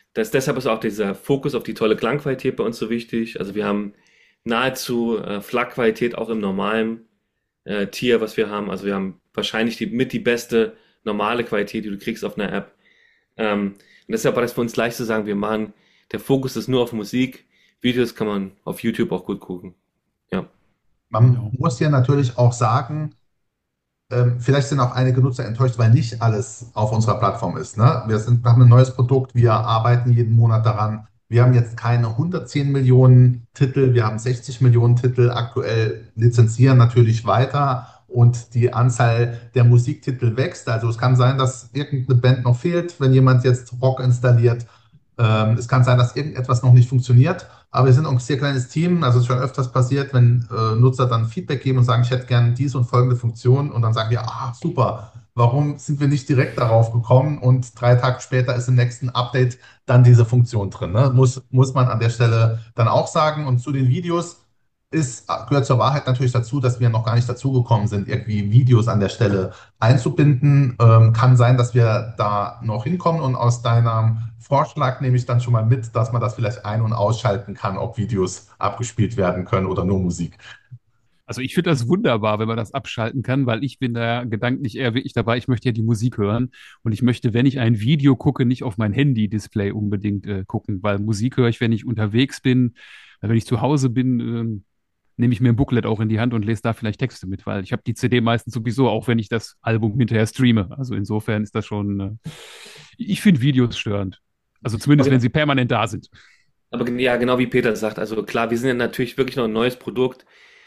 Speaker 2: Das, deshalb ist auch dieser Fokus auf die tolle Klangqualität bei uns so wichtig. Also wir haben nahezu äh, F L A C-Qualität auch im normalen äh, Tier, was wir haben. Also wir haben wahrscheinlich die, mit die beste normale Qualität, die du kriegst auf einer App. Ähm, und deshalb war das für uns leicht zu sagen, wir machen, der Fokus ist nur auf Musik. Videos kann man auf YouTube auch gut gucken. Ja.
Speaker 4: Man
Speaker 3: Genau.
Speaker 4: muss ja natürlich auch sagen, ähm, vielleicht sind auch einige Nutzer enttäuscht, weil nicht alles auf unserer Plattform ist. Ne? Wir sind, wir haben ein neues Produkt, wir arbeiten jeden Monat daran. Wir haben jetzt keine hundertzehn Millionen Titel, wir haben sechzig Millionen Titel aktuell, lizenzieren natürlich weiter und die Anzahl der Musiktitel wächst. Also es kann sein, dass irgendeine Band noch fehlt, wenn jemand jetzt Rock installiert. Ähm, es kann sein, dass irgendetwas noch nicht funktioniert, aber wir sind auch ein sehr kleines Team. Also es ist schon öfters passiert, wenn äh, Nutzer dann Feedback geben und sagen, ich hätte gerne diese und folgende Funktion und dann sagen wir, ah, super, warum sind wir nicht direkt darauf gekommen und drei Tage später ist im nächsten Update dann diese Funktion drin. Ne? Muss, muss man an der Stelle dann auch sagen. Und zu den Videos ist, gehört zur Wahrheit natürlich dazu, dass wir noch gar nicht dazugekommen sind, irgendwie Videos an der Stelle einzubinden. Ähm, kann sein, dass wir da noch hinkommen und aus deinem Vorschlag nehme ich dann schon mal mit, dass man das vielleicht ein- und ausschalten kann, ob Videos abgespielt werden können oder nur Musik.
Speaker 3: Also ich finde das wunderbar, wenn man das abschalten kann, weil ich bin da gedanklich eher wirklich dabei. Ich möchte ja die Musik hören und ich möchte, wenn ich ein Video gucke, nicht auf mein Handy-Display unbedingt äh, gucken, weil Musik höre ich, wenn ich unterwegs bin. Wenn ich zu Hause bin, ähm, nehme ich mir ein Booklet auch in die Hand und lese da vielleicht Texte mit, weil ich habe die C D meistens sowieso, auch wenn ich das Album hinterher streame. Also insofern ist das schon, äh, ich finde Videos störend. Also zumindest, wenn sie permanent da sind.
Speaker 2: Aber gen- ja, genau wie Peter sagt, also klar, wir sind ja natürlich wirklich noch ein neues Produkt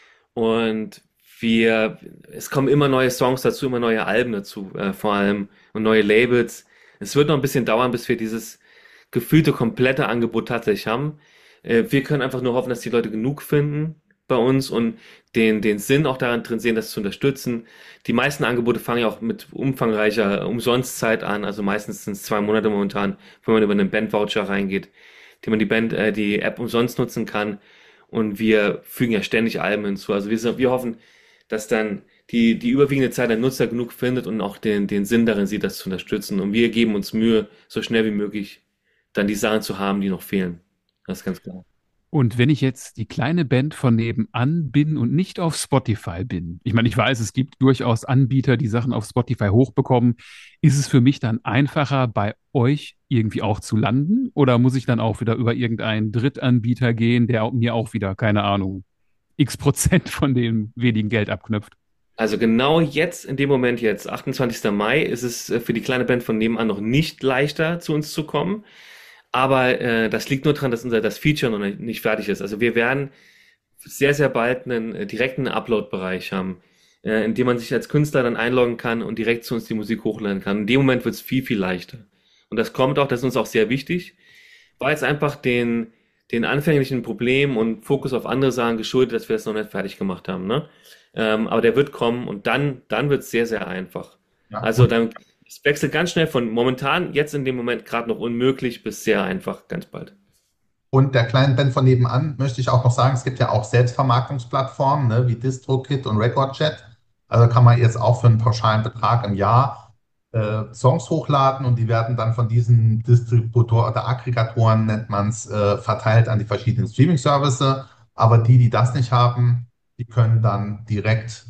Speaker 2: und wir, es kommen immer neue Songs dazu, immer neue Alben dazu, äh, vor allem und neue Labels. Es wird noch ein bisschen dauern, bis wir dieses gefühlte komplette Angebot tatsächlich haben. Äh, wir können einfach nur hoffen, dass die Leute genug finden bei uns und den, den Sinn auch daran drin sehen, das zu unterstützen. Die meisten Angebote fangen ja auch mit umfangreicher Umsonstzeit an, also meistens sind es zwei Monate momentan, wenn man über einen Bandvoucher reingeht, die man die Band, äh, die App umsonst nutzen kann. Und wir fügen ja ständig Alben hinzu. Also wir, sind- wir hoffen, dass dann die, die überwiegende Zeit der Nutzer genug findet und auch den, den Sinn darin sieht, das zu unterstützen. Und wir geben uns Mühe, so schnell wie möglich dann die Sachen zu haben, die noch fehlen. Das ist ganz klar.
Speaker 3: Und wenn ich jetzt die kleine Band von nebenan bin und nicht auf Spotify bin, ich meine, ich weiß, es gibt durchaus Anbieter, die Sachen auf Spotify hochbekommen, ist es für mich dann einfacher, bei euch irgendwie auch zu landen? Oder muss ich dann auch wieder über irgendeinen Drittanbieter gehen, der mir auch wieder, keine Ahnung, x Prozent von dem wenigen Geld abknüpft?
Speaker 2: Also genau jetzt, in dem Moment jetzt, achtundzwanzigster Mai, ist es äh, für die kleine Band von nebenan noch nicht leichter, zu uns zu kommen. Aber äh, das liegt nur daran, dass unser das Feature noch nicht nicht fertig ist. Also wir werden sehr, sehr bald einen äh, direkten Upload-Bereich haben, äh, in dem man sich als Künstler dann einloggen kann und direkt zu uns die Musik hochladen kann. In dem Moment wird es viel, viel leichter. Und das kommt auch, das ist uns auch sehr wichtig, war jetzt einfach den, den anfänglichen Problemen und Fokus auf andere Sachen geschuldet, dass wir das noch nicht fertig gemacht haben, ne? Ähm, aber der wird kommen und dann, dann wird es sehr, sehr einfach.
Speaker 4: Ja.
Speaker 2: Also dann, es wechselt ganz schnell von momentan, jetzt in dem Moment gerade noch unmöglich, bis sehr einfach, ganz bald.
Speaker 4: Und der kleinen Band von nebenan möchte ich auch noch sagen, es gibt ja auch Selbstvermarktungsplattformen, ne, wie DistroKid und RecordJet. Also kann man jetzt auch für einen pauschalen Betrag im Jahr äh, Songs hochladen und die werden dann von diesen Distributor oder Aggregatoren, nennt man es, äh, verteilt an die verschiedenen Streaming-Services. Aber die, die das nicht haben, die können dann direkt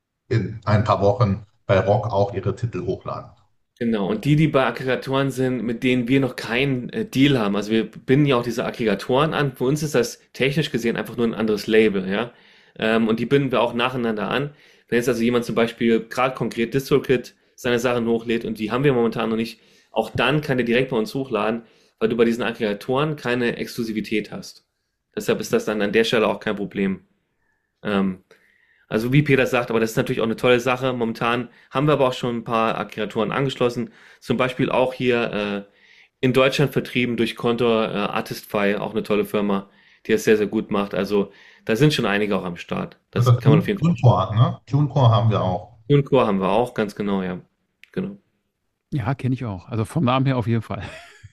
Speaker 4: in ein paar Wochen bei Rock auch ihre Titel hochladen.
Speaker 2: Genau, und die, die bei Aggregatoren sind, mit denen wir noch keinen äh, Deal haben, also wir binden ja auch diese Aggregatoren an, für uns ist das technisch gesehen einfach nur ein anderes Label, ja, ähm, und die binden wir auch nacheinander an. Wenn jetzt also jemand zum Beispiel gerade konkret DistroKid seine Sachen hochlädt und die haben wir momentan noch nicht, auch dann kann der direkt bei uns hochladen, weil du bei diesen Aggregatoren keine Exklusivität hast. Deshalb ist das dann an der Stelle auch kein Problem. Ähm, also wie Peter sagt, aber das ist natürlich auch eine tolle Sache. Momentan haben wir aber auch schon ein paar Aggregatoren angeschlossen. Zum Beispiel auch hier äh, in Deutschland vertrieben durch Contor äh, Artistify, auch eine tolle Firma, die das sehr, sehr gut macht. Also da sind schon einige auch am Start. Das
Speaker 4: Also
Speaker 2: kann man auf jeden Fall.
Speaker 4: TuneCore, ne? TuneCore haben wir auch.
Speaker 2: TuneCore haben wir auch, ganz genau, ja. Genau.
Speaker 3: Ja, kenne ich auch. Also vom Namen her auf jeden Fall.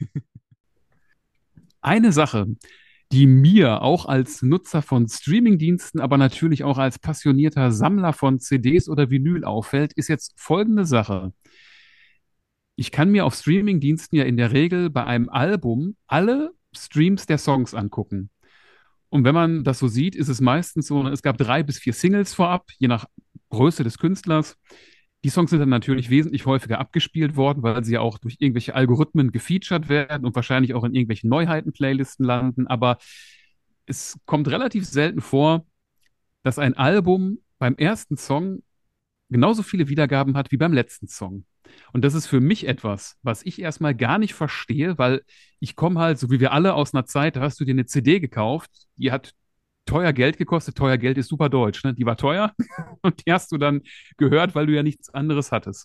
Speaker 3: Eine Sache, die mir auch als Nutzer von Streamingdiensten, aber natürlich auch als passionierter Sammler von C Ds oder Vinyl auffällt, ist jetzt folgende Sache. Ich kann mir auf Streamingdiensten ja in der Regel bei einem Album alle Streams der Songs angucken. Und wenn man das so sieht, ist es meistens so, es gab drei bis vier Singles vorab, je nach Größe des Künstlers. Die Songs sind dann natürlich wesentlich häufiger abgespielt worden, weil sie ja auch durch irgendwelche Algorithmen gefeatured werden und wahrscheinlich auch in irgendwelchen Neuheiten-Playlisten landen. Aber es kommt relativ selten vor, dass ein Album beim ersten Song genauso viele Wiedergaben hat wie beim letzten Song. Und das ist für mich etwas, was ich erstmal gar nicht verstehe, weil ich komme halt, so wie wir alle, aus einer Zeit, da hast du dir eine C D gekauft, die hat teuer Geld gekostet. Teuer Geld ist super deutsch, ne? Die war teuer und die hast du dann gehört, weil du ja nichts anderes hattest.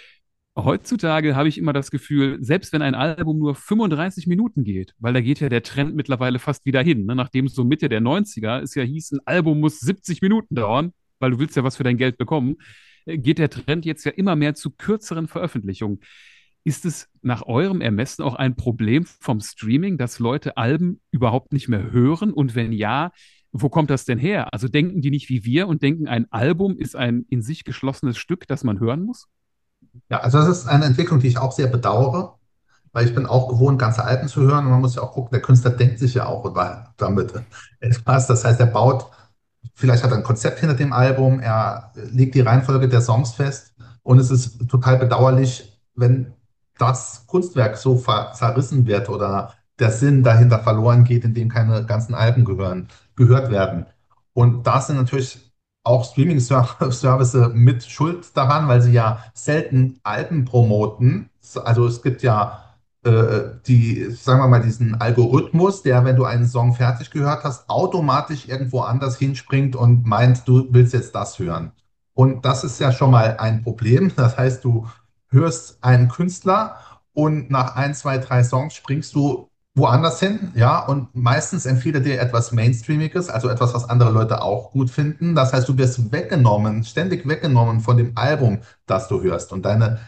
Speaker 3: Heutzutage habe ich immer das Gefühl, selbst wenn ein Album nur fünfunddreißig Minuten geht, weil da geht ja der Trend mittlerweile fast wieder hin, ne? Nachdem es so Mitte der neunziger es ja hieß, ein Album muss siebzig Minuten dauern, weil du willst ja was für dein Geld bekommen, äh, geht der Trend jetzt ja immer mehr zu kürzeren Veröffentlichungen. Ist es nach eurem Ermessen auch ein Problem vom Streaming, dass Leute Alben überhaupt nicht mehr hören? Und wenn ja, wo kommt das denn her? Also denken die nicht wie wir und denken, ein Album ist ein in sich geschlossenes Stück, das man hören muss?
Speaker 4: Ja, also das ist eine Entwicklung, die ich auch sehr bedauere, weil ich bin auch gewohnt, ganze Alben zu hören und man muss ja auch gucken, der Künstler denkt sich ja auch über- damit etwas. Das heißt, er baut, vielleicht hat er ein Konzept hinter dem Album, er legt die Reihenfolge der Songs fest und es ist total bedauerlich, wenn das Kunstwerk so ver zerrissen wird oder der Sinn dahinter verloren geht, indem keine ganzen Alben gehören, gehört werden. Und da sind natürlich auch Streaming-Services mit schuld daran, weil sie ja selten Alben promoten. Also es gibt ja äh, die, sagen wir mal, diesen Algorithmus, der, wenn du einen Song fertig gehört hast, automatisch irgendwo anders hinspringt und meint, du willst jetzt das hören. Und das ist ja schon mal ein Problem. Das heißt, du hörst einen Künstler und nach ein, zwei, drei Songs springst du woanders hin, ja, und meistens empfiehlt er dir etwas Mainstreamiges, also etwas, was andere Leute auch gut finden. Das heißt, du wirst weggenommen, ständig weggenommen von dem Album, das du hörst. Und deine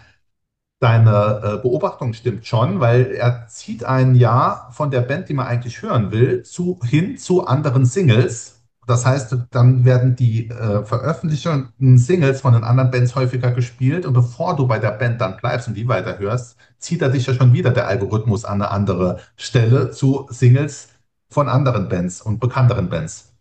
Speaker 4: Deine äh, Beobachtung stimmt schon, weil er zieht ein Jahr von der Band, die man eigentlich hören will, zu, hin zu anderen Singles. Das heißt, dann werden die äh, veröffentlichten Singles von den anderen Bands häufiger gespielt und bevor du bei der Band dann bleibst und die weiterhörst, zieht er dich ja schon wieder der Algorithmus an eine andere Stelle zu Singles von anderen Bands und bekannteren Bands.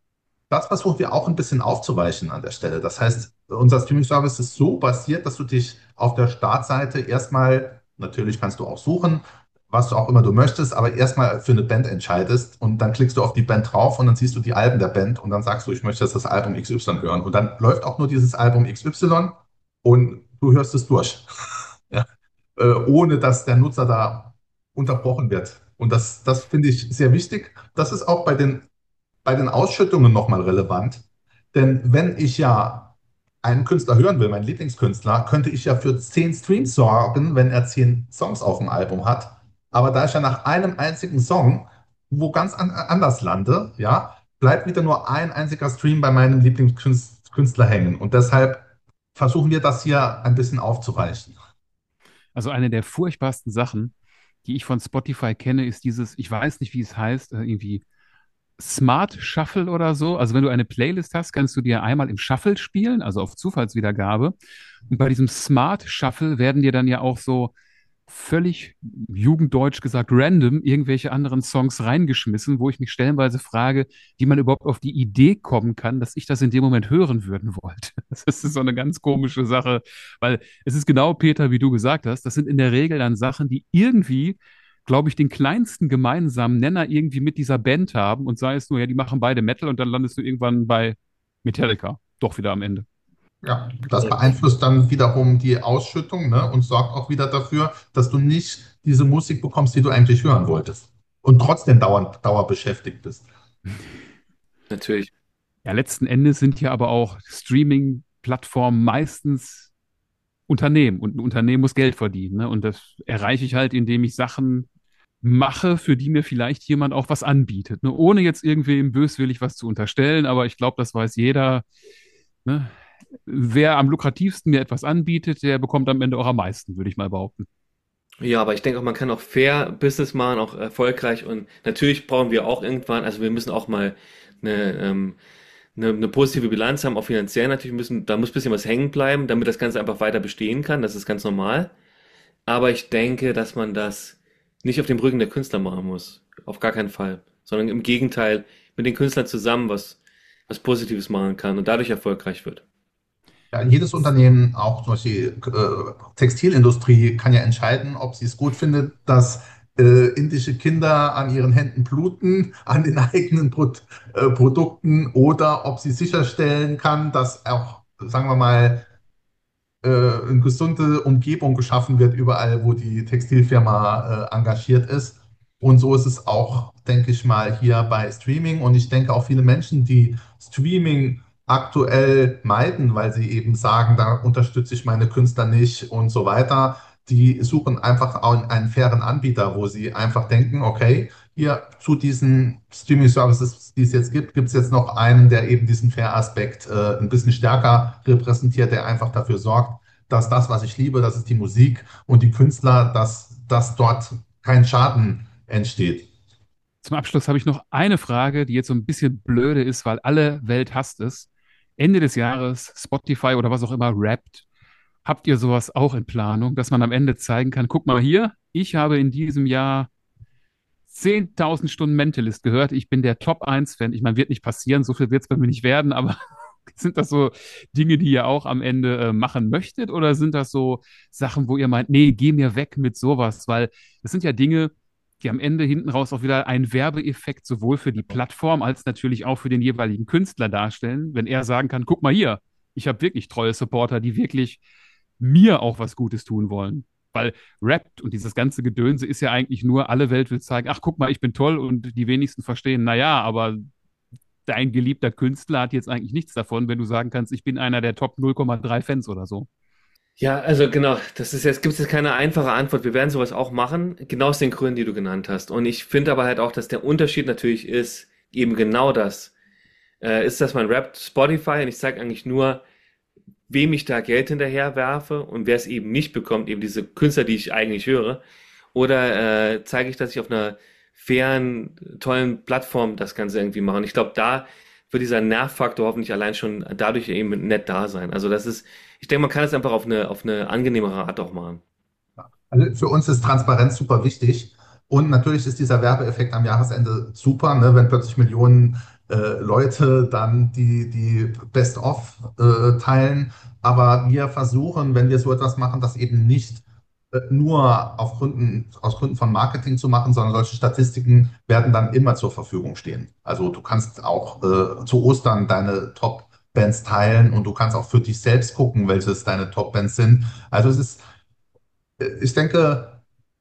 Speaker 4: Das versuchen wir auch ein bisschen aufzuweichen an der Stelle. Das heißt, unser Streaming-Service ist so basiert, dass du dich auf der Startseite erstmal, natürlich kannst du auch suchen, was du auch immer du möchtest, aber erstmal für eine Band entscheidest und dann klickst du auf die Band drauf und dann siehst du die Alben der Band und dann sagst du, ich möchte jetzt das Album X Y hören. Und dann läuft auch nur dieses Album X Y und du hörst es durch. Ja. Äh, ohne dass der Nutzer da unterbrochen wird. Und das, das finde ich sehr wichtig. Das ist auch bei den bei den Ausschüttungen nochmal relevant. Denn wenn ich ja einen Künstler hören will, meinen Lieblingskünstler, könnte ich ja für zehn Streams sorgen, wenn er zehn Songs auf dem Album hat. Aber da ich ja nach einem einzigen Song wo ganz an, anders lande, ja, bleibt wieder nur ein einziger Stream bei meinem Lieblingskünstler hängen. Und deshalb versuchen wir das hier ein bisschen aufzuweichen.
Speaker 3: Also eine der furchtbarsten Sachen, die ich von Spotify kenne, ist dieses, ich weiß nicht, wie es heißt, äh, irgendwie Smart Shuffle oder so. Also wenn du eine Playlist hast, kannst du dir einmal im Shuffle spielen, also auf Zufallswiedergabe. Und bei diesem Smart Shuffle werden dir dann ja auch so völlig jugenddeutsch gesagt random irgendwelche anderen Songs reingeschmissen, wo ich mich stellenweise frage, wie man überhaupt auf die Idee kommen kann, dass ich das in dem Moment hören würden wollte. Das ist so eine ganz komische Sache, weil es ist genau, Peter, wie du gesagt hast, das sind in der Regel dann Sachen, die irgendwie, glaube ich, den kleinsten gemeinsamen Nenner irgendwie mit dieser Band haben und sei es nur, ja, die machen beide Metal und dann landest du irgendwann bei Metallica, doch wieder am Ende.
Speaker 4: Ja, das beeinflusst dann wiederum die Ausschüttung, ne, und sorgt auch wieder dafür, dass du nicht diese Musik bekommst, die du eigentlich hören wolltest. Und trotzdem dauernd, dauerbeschäftigt bist.
Speaker 2: Natürlich.
Speaker 3: Ja, letzten Endes sind ja aber auch Streaming-Plattformen meistens Unternehmen und ein Unternehmen muss Geld verdienen, ne? Und das erreiche ich halt, indem ich Sachen mache, für die mir vielleicht jemand auch was anbietet, ne? Ohne jetzt irgendwem böswillig was zu unterstellen, aber ich glaube, das weiß jeder, ne? Wer am lukrativsten mir etwas anbietet, der bekommt am Ende auch am meisten, würde ich mal behaupten.
Speaker 2: Ja, aber ich denke auch, man kann auch fair Business machen, auch erfolgreich und natürlich brauchen wir auch irgendwann, also wir müssen auch mal eine, ähm, eine, eine positive Bilanz haben, auch finanziell natürlich müssen, da muss ein bisschen was hängen bleiben, damit das Ganze einfach weiter bestehen kann, das ist ganz normal. Aber ich denke, dass man das nicht auf dem Rücken der Künstler machen muss. Auf gar keinen Fall. Sondern im Gegenteil, mit den Künstlern zusammen was, was Positives machen kann und dadurch erfolgreich wird.
Speaker 4: Ja, jedes Unternehmen, auch zum Beispiel äh, Textilindustrie, kann ja entscheiden, ob sie es gut findet, dass äh, indische Kinder an ihren Händen bluten, an den eigenen Pro äh, Produkten, oder ob sie sicherstellen kann, dass auch, sagen wir mal, äh, eine gesunde Umgebung geschaffen wird, überall, wo die Textilfirma äh, engagiert ist. Und so ist es auch, denke ich mal, hier bei Streaming. Und ich denke auch viele Menschen, die Streaming aktuell meiden, weil sie eben sagen, da unterstütze ich meine Künstler nicht und so weiter, die suchen einfach auch einen fairen Anbieter, wo sie einfach denken, okay, hier zu diesen Streaming-Services, die es jetzt gibt, gibt es jetzt noch einen, der eben diesen Fair-Aspekt äh, ein bisschen stärker repräsentiert, der einfach dafür sorgt, dass das, was ich liebe, das ist die Musik und die Künstler, dass, dass dort kein Schaden entsteht.
Speaker 3: Zum Abschluss habe ich noch eine Frage, die jetzt so ein bisschen blöde ist, weil alle Welt hasst es. Ende des Jahres, Spotify oder was auch immer rappt. Habt ihr sowas auch in Planung, dass man am Ende zeigen kann, guck mal hier, ich habe in diesem Jahr zehntausend Stunden Mentalist gehört, ich bin der Top eins Fan. Ich meine, wird nicht passieren, so viel wird es bei mir nicht werden, aber sind das so Dinge, die ihr auch am Ende äh, machen möchtet, oder sind das so Sachen, wo ihr meint, nee, geh mir weg mit sowas? Weil das sind ja Dinge, die am Ende hinten raus auch wieder einen Werbeeffekt sowohl für die Plattform als natürlich auch für den jeweiligen Künstler darstellen, wenn er sagen kann, guck mal hier, ich habe wirklich treue Supporter, die wirklich mir auch was Gutes tun wollen. Weil Rap und dieses ganze Gedönse ist ja eigentlich nur, alle Welt will zeigen, ach guck mal, ich bin toll, und die wenigsten verstehen, naja, aber dein geliebter Künstler hat jetzt eigentlich nichts davon, wenn du sagen kannst, ich bin einer der Top null Komma drei Fans oder so.
Speaker 2: Ja, also genau, das ist jetzt, gibt es jetzt keine einfache Antwort. Wir werden sowas auch machen, genau aus den Gründen, die du genannt hast. Und ich finde aber halt auch, dass der Unterschied natürlich ist, eben genau das, äh, ist, dass man rappt Spotify und ich zeige eigentlich nur, wem ich da Geld hinterher werfe und wer es eben nicht bekommt, eben diese Künstler, die ich eigentlich höre. Oder äh, zeige ich, dass ich auf einer fairen, tollen Plattform das Ganze irgendwie mache. Und ich glaube, da wird dieser Nervfaktor hoffentlich allein schon dadurch eben nett da sein. Also das ist, ich denke, man kann es einfach auf eine, auf eine angenehmere Art auch machen.
Speaker 4: Also für uns ist Transparenz super wichtig. Und natürlich ist dieser Werbeeffekt am Jahresende super, ne, wenn plötzlich Millionen äh, Leute dann die, die Best-of äh, teilen. Aber wir versuchen, wenn wir so etwas machen, das eben nicht äh, nur auf Gründen, aus Gründen von Marketing zu machen, sondern solche Statistiken werden dann immer zur Verfügung stehen. Also du kannst auch äh, zu Ostern deine Top-Bands teilen und du kannst auch für dich selbst gucken, welches deine Top-Bands sind. Also es ist, ich denke,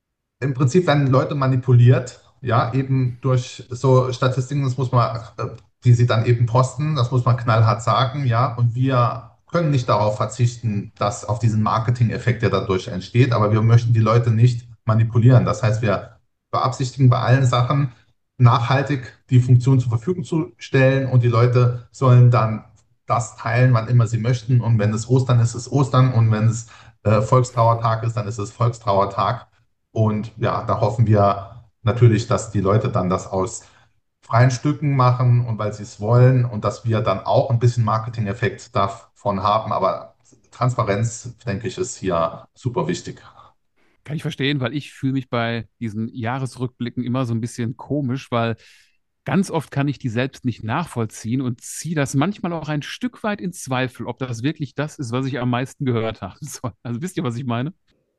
Speaker 4: im Prinzip werden Leute manipuliert, ja, eben durch so Statistiken, das muss man, äh, die sie dann eben posten, das muss man knallhart sagen, ja, und wir können nicht darauf verzichten, dass auf diesen Marketing-Effekt, der dadurch entsteht, aber wir möchten die Leute nicht manipulieren. Das heißt, wir beabsichtigen bei allen Sachen nachhaltig die Funktion zur Verfügung zu stellen und die Leute sollen dann das teilen, wann immer sie möchten, und wenn es Ostern ist, ist Ostern, und wenn es äh, Volkstrauertag ist, dann ist es Volkstrauertag. Und ja, da hoffen wir natürlich, dass die Leute dann das aus freien Stücken machen und weil sie es wollen, und dass wir dann auch ein bisschen Marketing-Effekt davon haben. Aber Transparenz, denke ich, ist hier super wichtig.
Speaker 3: Kann ich verstehen, weil ich fühle mich bei diesen Jahresrückblicken immer so ein bisschen komisch, weil ganz oft kann ich die selbst nicht nachvollziehen und ziehe das manchmal auch ein Stück weit in Zweifel, ob das wirklich das ist, was ich am meisten gehört habe. So, also wisst ihr, was ich meine?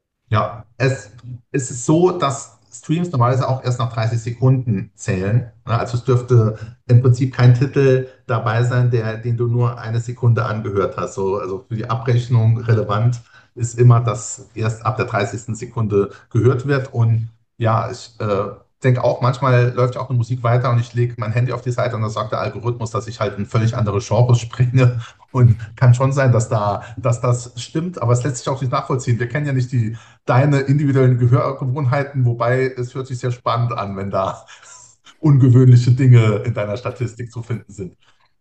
Speaker 4: Ja, es, es ist so, dass Streams normalerweise auch erst nach dreißig Sekunden zählen. Ne? Also es dürfte im Prinzip kein Titel dabei sein, der, den du nur eine Sekunde angehört hast. So, also für die Abrechnung relevant ist immer, dass erst ab der dreißigsten Sekunde gehört wird. Und ja, ich äh, denke auch, manchmal läuft ja auch eine Musik weiter und ich lege mein Handy auf die Seite und dann sagt der Algorithmus, dass ich halt in völlig andere Genres springe. Und kann schon sein, dass da, dass das stimmt, aber es lässt sich auch nicht nachvollziehen. Wir kennen ja nicht die deine individuellen Gehörgewohnheiten, wobei es hört sich sehr spannend an, wenn da ungewöhnliche Dinge in deiner Statistik zu finden sind.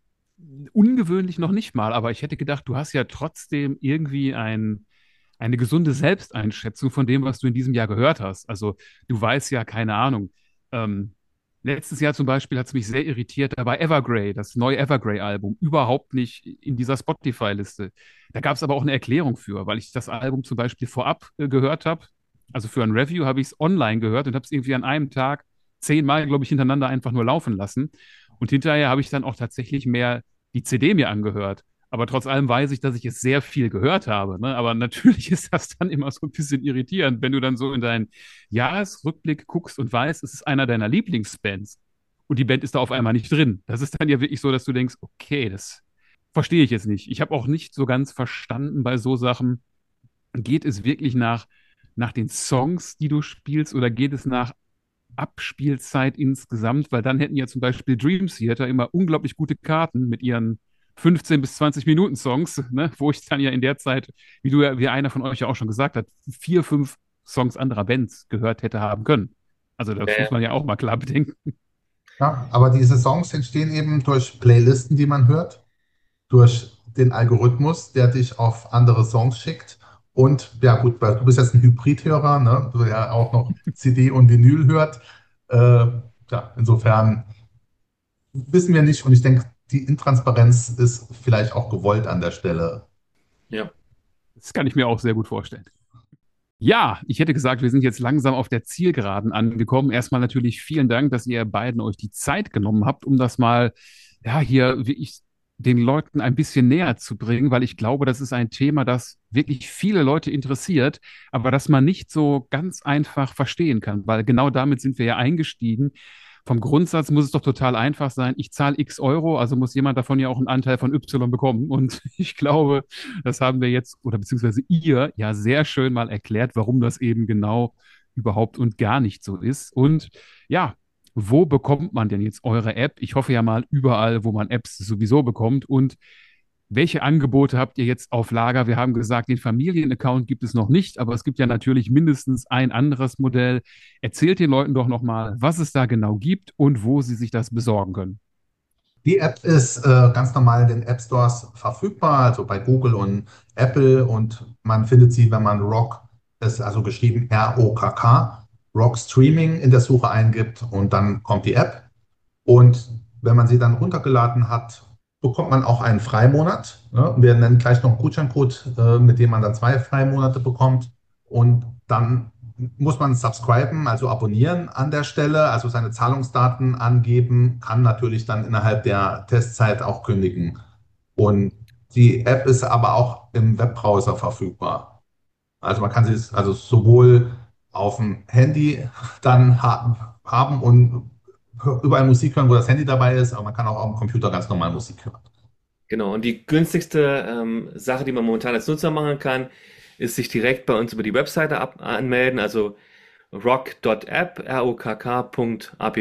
Speaker 3: Ungewöhnlich noch nicht mal, aber ich hätte gedacht, du hast ja trotzdem irgendwie ein, eine gesunde Selbsteinschätzung von dem, was du in diesem Jahr gehört hast. Also du weißt ja, keine Ahnung. Ähm, letztes Jahr zum Beispiel hat es mich sehr irritiert, da war Evergrey, das neue Evergrey-Album, überhaupt nicht in dieser Spotify-Liste. Da gab es aber auch eine Erklärung für, weil ich das Album zum Beispiel vorab äh, gehört habe. Also für ein Review habe ich es online gehört und habe es irgendwie an einem Tag zehnmal, glaube ich, hintereinander einfach nur laufen lassen. Und hinterher habe ich dann auch tatsächlich mehr die C D mir angehört. Aber trotz allem weiß ich, dass ich es sehr viel gehört habe. Ne? Aber natürlich ist das dann immer so ein bisschen irritierend, wenn du dann so in deinen Jahresrückblick guckst und weißt, es ist einer deiner Lieblingsbands und die Band ist da auf einmal nicht drin. Das ist dann ja wirklich so, dass du denkst, okay, das verstehe ich jetzt nicht. Ich habe auch nicht so ganz verstanden bei so Sachen, geht es wirklich nach, nach den Songs, die du spielst, oder geht es nach Abspielzeit insgesamt? Weil dann hätten ja zum Beispiel Dream Theater immer unglaublich gute Karten mit ihren fünfzehn bis zwanzig Minuten Songs, ne? Wo ich dann ja in der Zeit, wie du ja, wie einer von euch ja auch schon gesagt hat, vier, fünf Songs anderer Bands gehört hätte haben können. Also das
Speaker 2: Ja,
Speaker 3: muss man ja auch mal klar bedenken.
Speaker 4: Ja, aber diese Songs entstehen eben durch Playlisten, die man hört, durch den Algorithmus, der dich auf andere Songs schickt. Und ja gut, weil du bist jetzt ein Hybridhörer, ne? Du ja auch noch C D und Vinyl hört. Äh, ja, insofern wissen wir nicht und ich denke, die Intransparenz ist vielleicht auch gewollt an der Stelle.
Speaker 2: ja.
Speaker 3: Das kann ich mir auch sehr gut vorstellen. Ja, ich hätte gesagt, wir sind jetzt langsam auf der Zielgeraden angekommen. Erstmal natürlich vielen Dank, dass ihr beiden euch die Zeit genommen habt, um das mal, ja, hier wirklich den Leuten ein bisschen näher zu bringen, weil ich glaube, das ist ein Thema, das wirklich viele Leute interessiert, aber das man nicht so ganz einfach verstehen kann, weil genau damit sind wir ja eingestiegen. Vom Grundsatz muss es doch total einfach sein. Ich zahle X Euro, also muss jemand davon ja auch einen Anteil von Y bekommen. Und ich glaube, das haben wir jetzt, oder beziehungsweise ihr ja sehr schön mal erklärt, warum das eben genau überhaupt und gar nicht so ist. Und ja, wo bekommt man denn jetzt eure App? Ich hoffe ja mal überall, wo man Apps sowieso bekommt. Und welche Angebote habt ihr jetzt auf Lager? Wir haben gesagt, den Familienaccount gibt es noch nicht, aber es gibt ja natürlich mindestens ein anderes Modell. Erzählt den Leuten doch nochmal, was es da genau gibt und wo sie sich das besorgen können.
Speaker 4: Die App ist äh, ganz normal in den App Stores verfügbar, also bei Google und Apple und man findet sie, wenn man Rock, das ist also geschrieben R O K K, Rock Streaming in der Suche eingibt und dann kommt die App. Und wenn man sie dann runtergeladen hat, bekommt man auch einen Freimonat. Ne? Wir nennen gleich noch einen Gutscheincode, äh, mit dem man dann zwei Freimonate bekommt. Und dann muss man subscriben, also abonnieren an der Stelle, also seine Zahlungsdaten angeben, kann natürlich dann innerhalb der Testzeit auch kündigen. Und die App ist aber auch im Webbrowser verfügbar. Also man kann sie also sowohl auf dem Handy dann ha haben und überall Musik hören, wo das Handy dabei ist, aber man kann auch auf dem Computer ganz normal Musik hören.
Speaker 2: Genau, und die günstigste ähm, Sache, die man momentan als Nutzer machen kann, ist sich direkt bei uns über die Webseite ab anmelden, also rock Punkt app, R O K K Punkt app,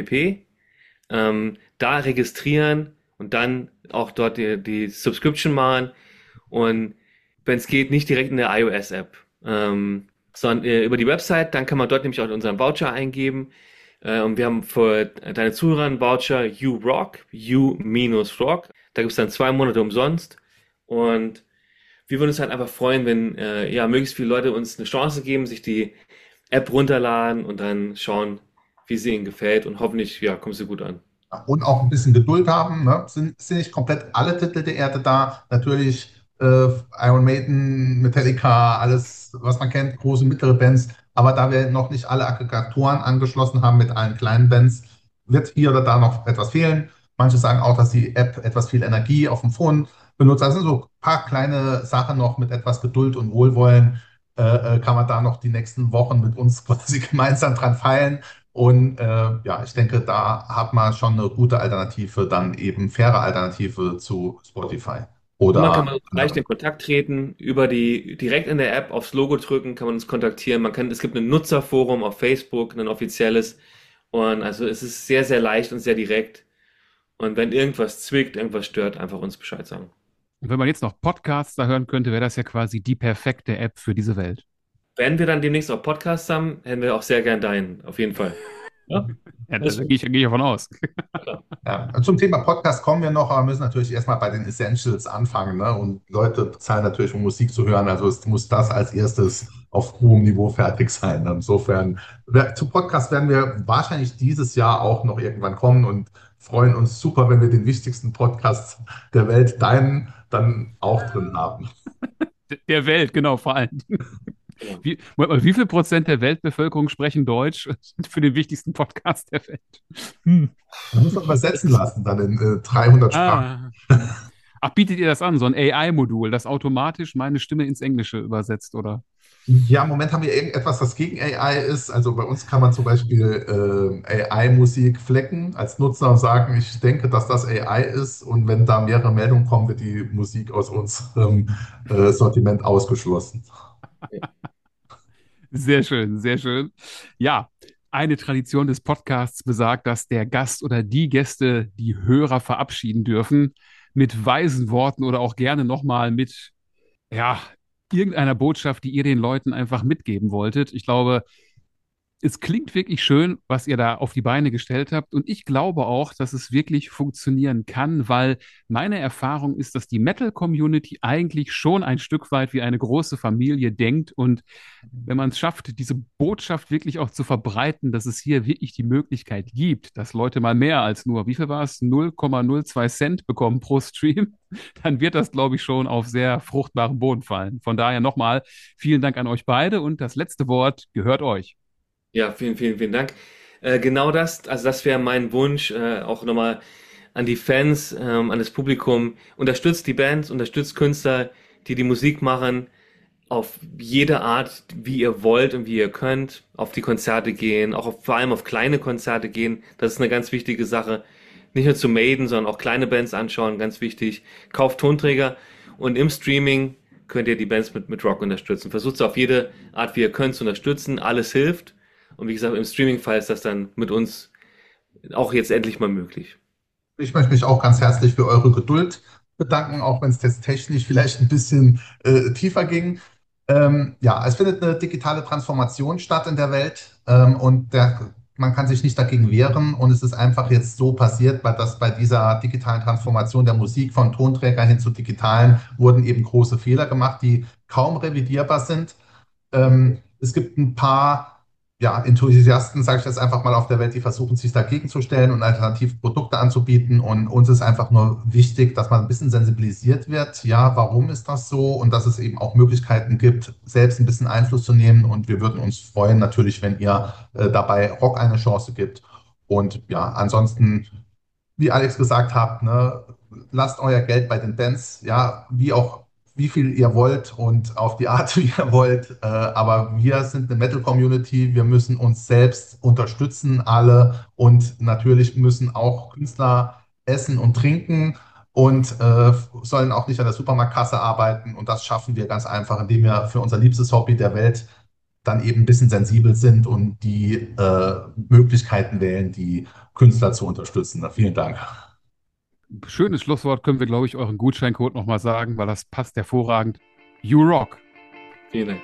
Speaker 2: ähm, da registrieren und dann auch dort die, die Subscription machen und wenn es geht, nicht direkt in der iOS-App, ähm, sondern äh, über die Website, dann kann man dort nämlich auch unseren Voucher eingeben. Äh, und wir haben für deine Zuhörer einen Voucher You Rock, You minus Rock. Da gibt es dann zwei Monate umsonst. Und wir würden uns halt einfach freuen, wenn äh, ja möglichst viele Leute uns eine Chance geben, sich die App runterladen und dann schauen, wie sie ihnen gefällt. Und hoffentlich, ja, kommt sie gut an.
Speaker 4: Und auch ein bisschen Geduld haben. Ne? Sind, sind nicht komplett alle Titel der Erde da. Natürlich äh, Iron Maiden, Metallica, alles, was man kennt, große, mittlere Bands. Aber da wir noch nicht alle Aggregatoren angeschlossen haben mit allen kleinen Bands, wird hier oder da noch etwas fehlen. Manche sagen auch, dass die App etwas viel Energie auf dem Phone benutzt. Also so ein paar kleine Sachen noch mit etwas Geduld und Wohlwollen äh, äh, kann man da noch die nächsten Wochen mit uns quasi gemeinsam dran feilen. Und äh, ja, ich denke, da hat man schon eine gute Alternative, dann eben faire Alternative zu Spotify
Speaker 2: Und man kann
Speaker 4: oder
Speaker 2: mit uns leicht
Speaker 4: anderen.
Speaker 2: in Kontakt treten, über die, direkt in der App aufs Logo drücken, kann man uns kontaktieren. Man kann, es gibt ein Nutzerforum auf Facebook, ein offizielles. Und also es ist sehr, sehr leicht und sehr direkt. Und wenn irgendwas zwickt, irgendwas stört, einfach uns Bescheid sagen.
Speaker 3: Und wenn man jetzt noch Podcasts da hören könnte, wäre das ja quasi die perfekte App für diese Welt.
Speaker 2: Wenn wir dann demnächst auch Podcasts haben, hätten wir auch sehr gern deinen, auf jeden Fall. Ja,
Speaker 3: Ja, da
Speaker 2: das
Speaker 3: gehe ich, gehe ich davon aus.
Speaker 2: klar.
Speaker 4: Ja, zum Thema Podcast kommen wir noch, aber müssen natürlich erstmal bei den Essentials anfangen. Ne? Und Leute bezahlen natürlich, um Musik zu hören. Also es muss das als erstes auf hohem Niveau fertig sein. Insofern, wer- zu Podcast werden wir wahrscheinlich dieses Jahr auch noch irgendwann kommen und freuen uns super, wenn wir den wichtigsten Podcast der Welt, deinen, dann auch drin haben.
Speaker 3: Der Welt, genau, vor allem.
Speaker 2: Genau.
Speaker 3: Wie, wie viel Prozent der Weltbevölkerung sprechen Deutsch für den wichtigsten Podcast der Welt? Hm.
Speaker 4: Man muss das übersetzen lassen, dann in äh, dreihundert Sprachen.
Speaker 3: Ah. Ach, bietet ihr das an, so ein A I-Modul, das automatisch meine Stimme ins Englische übersetzt, oder?
Speaker 4: Ja, im Moment haben wir irgendetwas, das gegen A I ist. Also bei uns kann man zum Beispiel äh, A I-Musik flecken als Nutzer und sagen, ich denke, dass das A I ist. Und wenn da mehrere Meldungen kommen, wird die Musik aus unserem äh, Sortiment ausgeschlossen.
Speaker 3: Sehr schön, sehr schön. Ja, eine Tradition des Podcasts besagt, dass der Gast oder die Gäste die Hörer verabschieden dürfen mit weisen Worten oder auch gerne nochmal mit, ja, irgendeiner Botschaft, die ihr den Leuten einfach mitgeben wolltet. Ich glaube, es klingt wirklich schön, was ihr da auf die Beine gestellt habt. Und ich glaube auch, dass es wirklich funktionieren kann, weil meine Erfahrung ist, dass die Metal-Community eigentlich schon ein Stück weit wie eine große Familie denkt. Und wenn man es schafft, diese Botschaft wirklich auch zu verbreiten, dass es hier wirklich die Möglichkeit gibt, dass Leute mal mehr als nur, wie viel war es, null Komma null zwei Cent bekommen pro Stream, dann wird das, glaube ich, schon auf sehr fruchtbaren Boden fallen. Von daher nochmal vielen Dank an euch beide und das letzte Wort gehört euch.
Speaker 2: Ja, vielen, vielen, vielen Dank. Äh, genau das, also das wäre mein Wunsch, äh, auch nochmal an die Fans, ähm, an das Publikum. Unterstützt die Bands, unterstützt Künstler, die die Musik machen, auf jede Art, wie ihr wollt und wie ihr könnt, auf die Konzerte gehen, auch auf, vor allem auf kleine Konzerte gehen. Das ist eine ganz wichtige Sache. Nicht nur zu Maiden, sondern auch kleine Bands anschauen, ganz wichtig. Kauft Tonträger und im Streaming könnt ihr die Bands mit, mit Rock unterstützen. Versucht es auf jede Art, wie ihr könnt, zu unterstützen. Alles hilft. Und wie gesagt, im Streaming-Fall ist das dann mit uns auch jetzt endlich mal möglich.
Speaker 4: Ich möchte mich auch ganz herzlich für eure Geduld bedanken, auch wenn es jetzt technisch vielleicht ein bisschen äh, tiefer ging. Ähm, ja, es findet eine digitale Transformation statt in der Welt ähm, und der, man kann sich nicht dagegen wehren. Und es ist einfach jetzt so passiert, weil dass bei dieser digitalen Transformation der Musik von Tonträger hin zu digitalen wurden eben große Fehler gemacht, die kaum revidierbar sind. Ähm, es gibt ein paar ja, Enthusiasten, sage ich jetzt einfach mal, auf der Welt, die versuchen, sich dagegen zu stellen und alternative Produkte anzubieten. Und uns ist einfach nur wichtig, dass man ein bisschen sensibilisiert wird. Ja, warum ist das so? Und dass es eben auch Möglichkeiten gibt, selbst ein bisschen Einfluss zu nehmen. Und wir würden uns freuen, natürlich, wenn ihr äh, dabei Rock eine Chance gibt. Und ja, ansonsten, wie Alex gesagt hat, ne, lasst euer Geld bei den Bands, ja, wie auch wie viel ihr wollt und auf die Art, wie ihr wollt. Äh, aber wir sind eine Metal-Community, wir müssen uns selbst unterstützen, alle. Und natürlich müssen auch Künstler essen und trinken und äh, sollen auch nicht an der Supermarktkasse arbeiten. Und das schaffen wir ganz einfach, indem wir für unser liebstes Hobby der Welt dann eben ein bisschen sensibel sind und die äh, Möglichkeiten wählen, die Künstler zu unterstützen. Na, vielen Dank.
Speaker 3: Schönes Schlusswort können wir, glaube ich, euren Gutscheincode nochmal sagen, weil das passt hervorragend. You rock.
Speaker 2: Vielen Dank.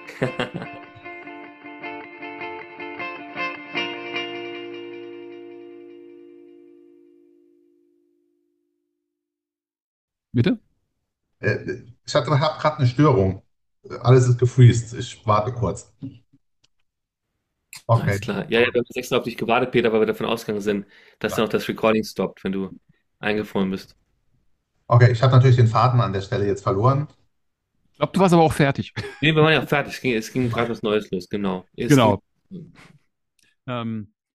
Speaker 3: Bitte?
Speaker 4: Äh, ich hatte hab gerade eine Störung. Alles ist gefreezed. Ich warte kurz. Okay.
Speaker 2: Alles klar. Ja, ja, wir haben jetzt extra auf dich gewartet, Peter, weil wir davon ausgegangen sind, dass dann auch das Recording stoppt, wenn du eingefroren bist.
Speaker 4: Okay, ich habe natürlich den Faden an der Stelle jetzt verloren.
Speaker 3: Ich glaube, du warst aber auch fertig.
Speaker 2: Nee, wir waren ja fertig. Es ging, es ging gerade was Neues los, genau. Es
Speaker 3: Genau.
Speaker 2: ging,
Speaker 3: Ähm,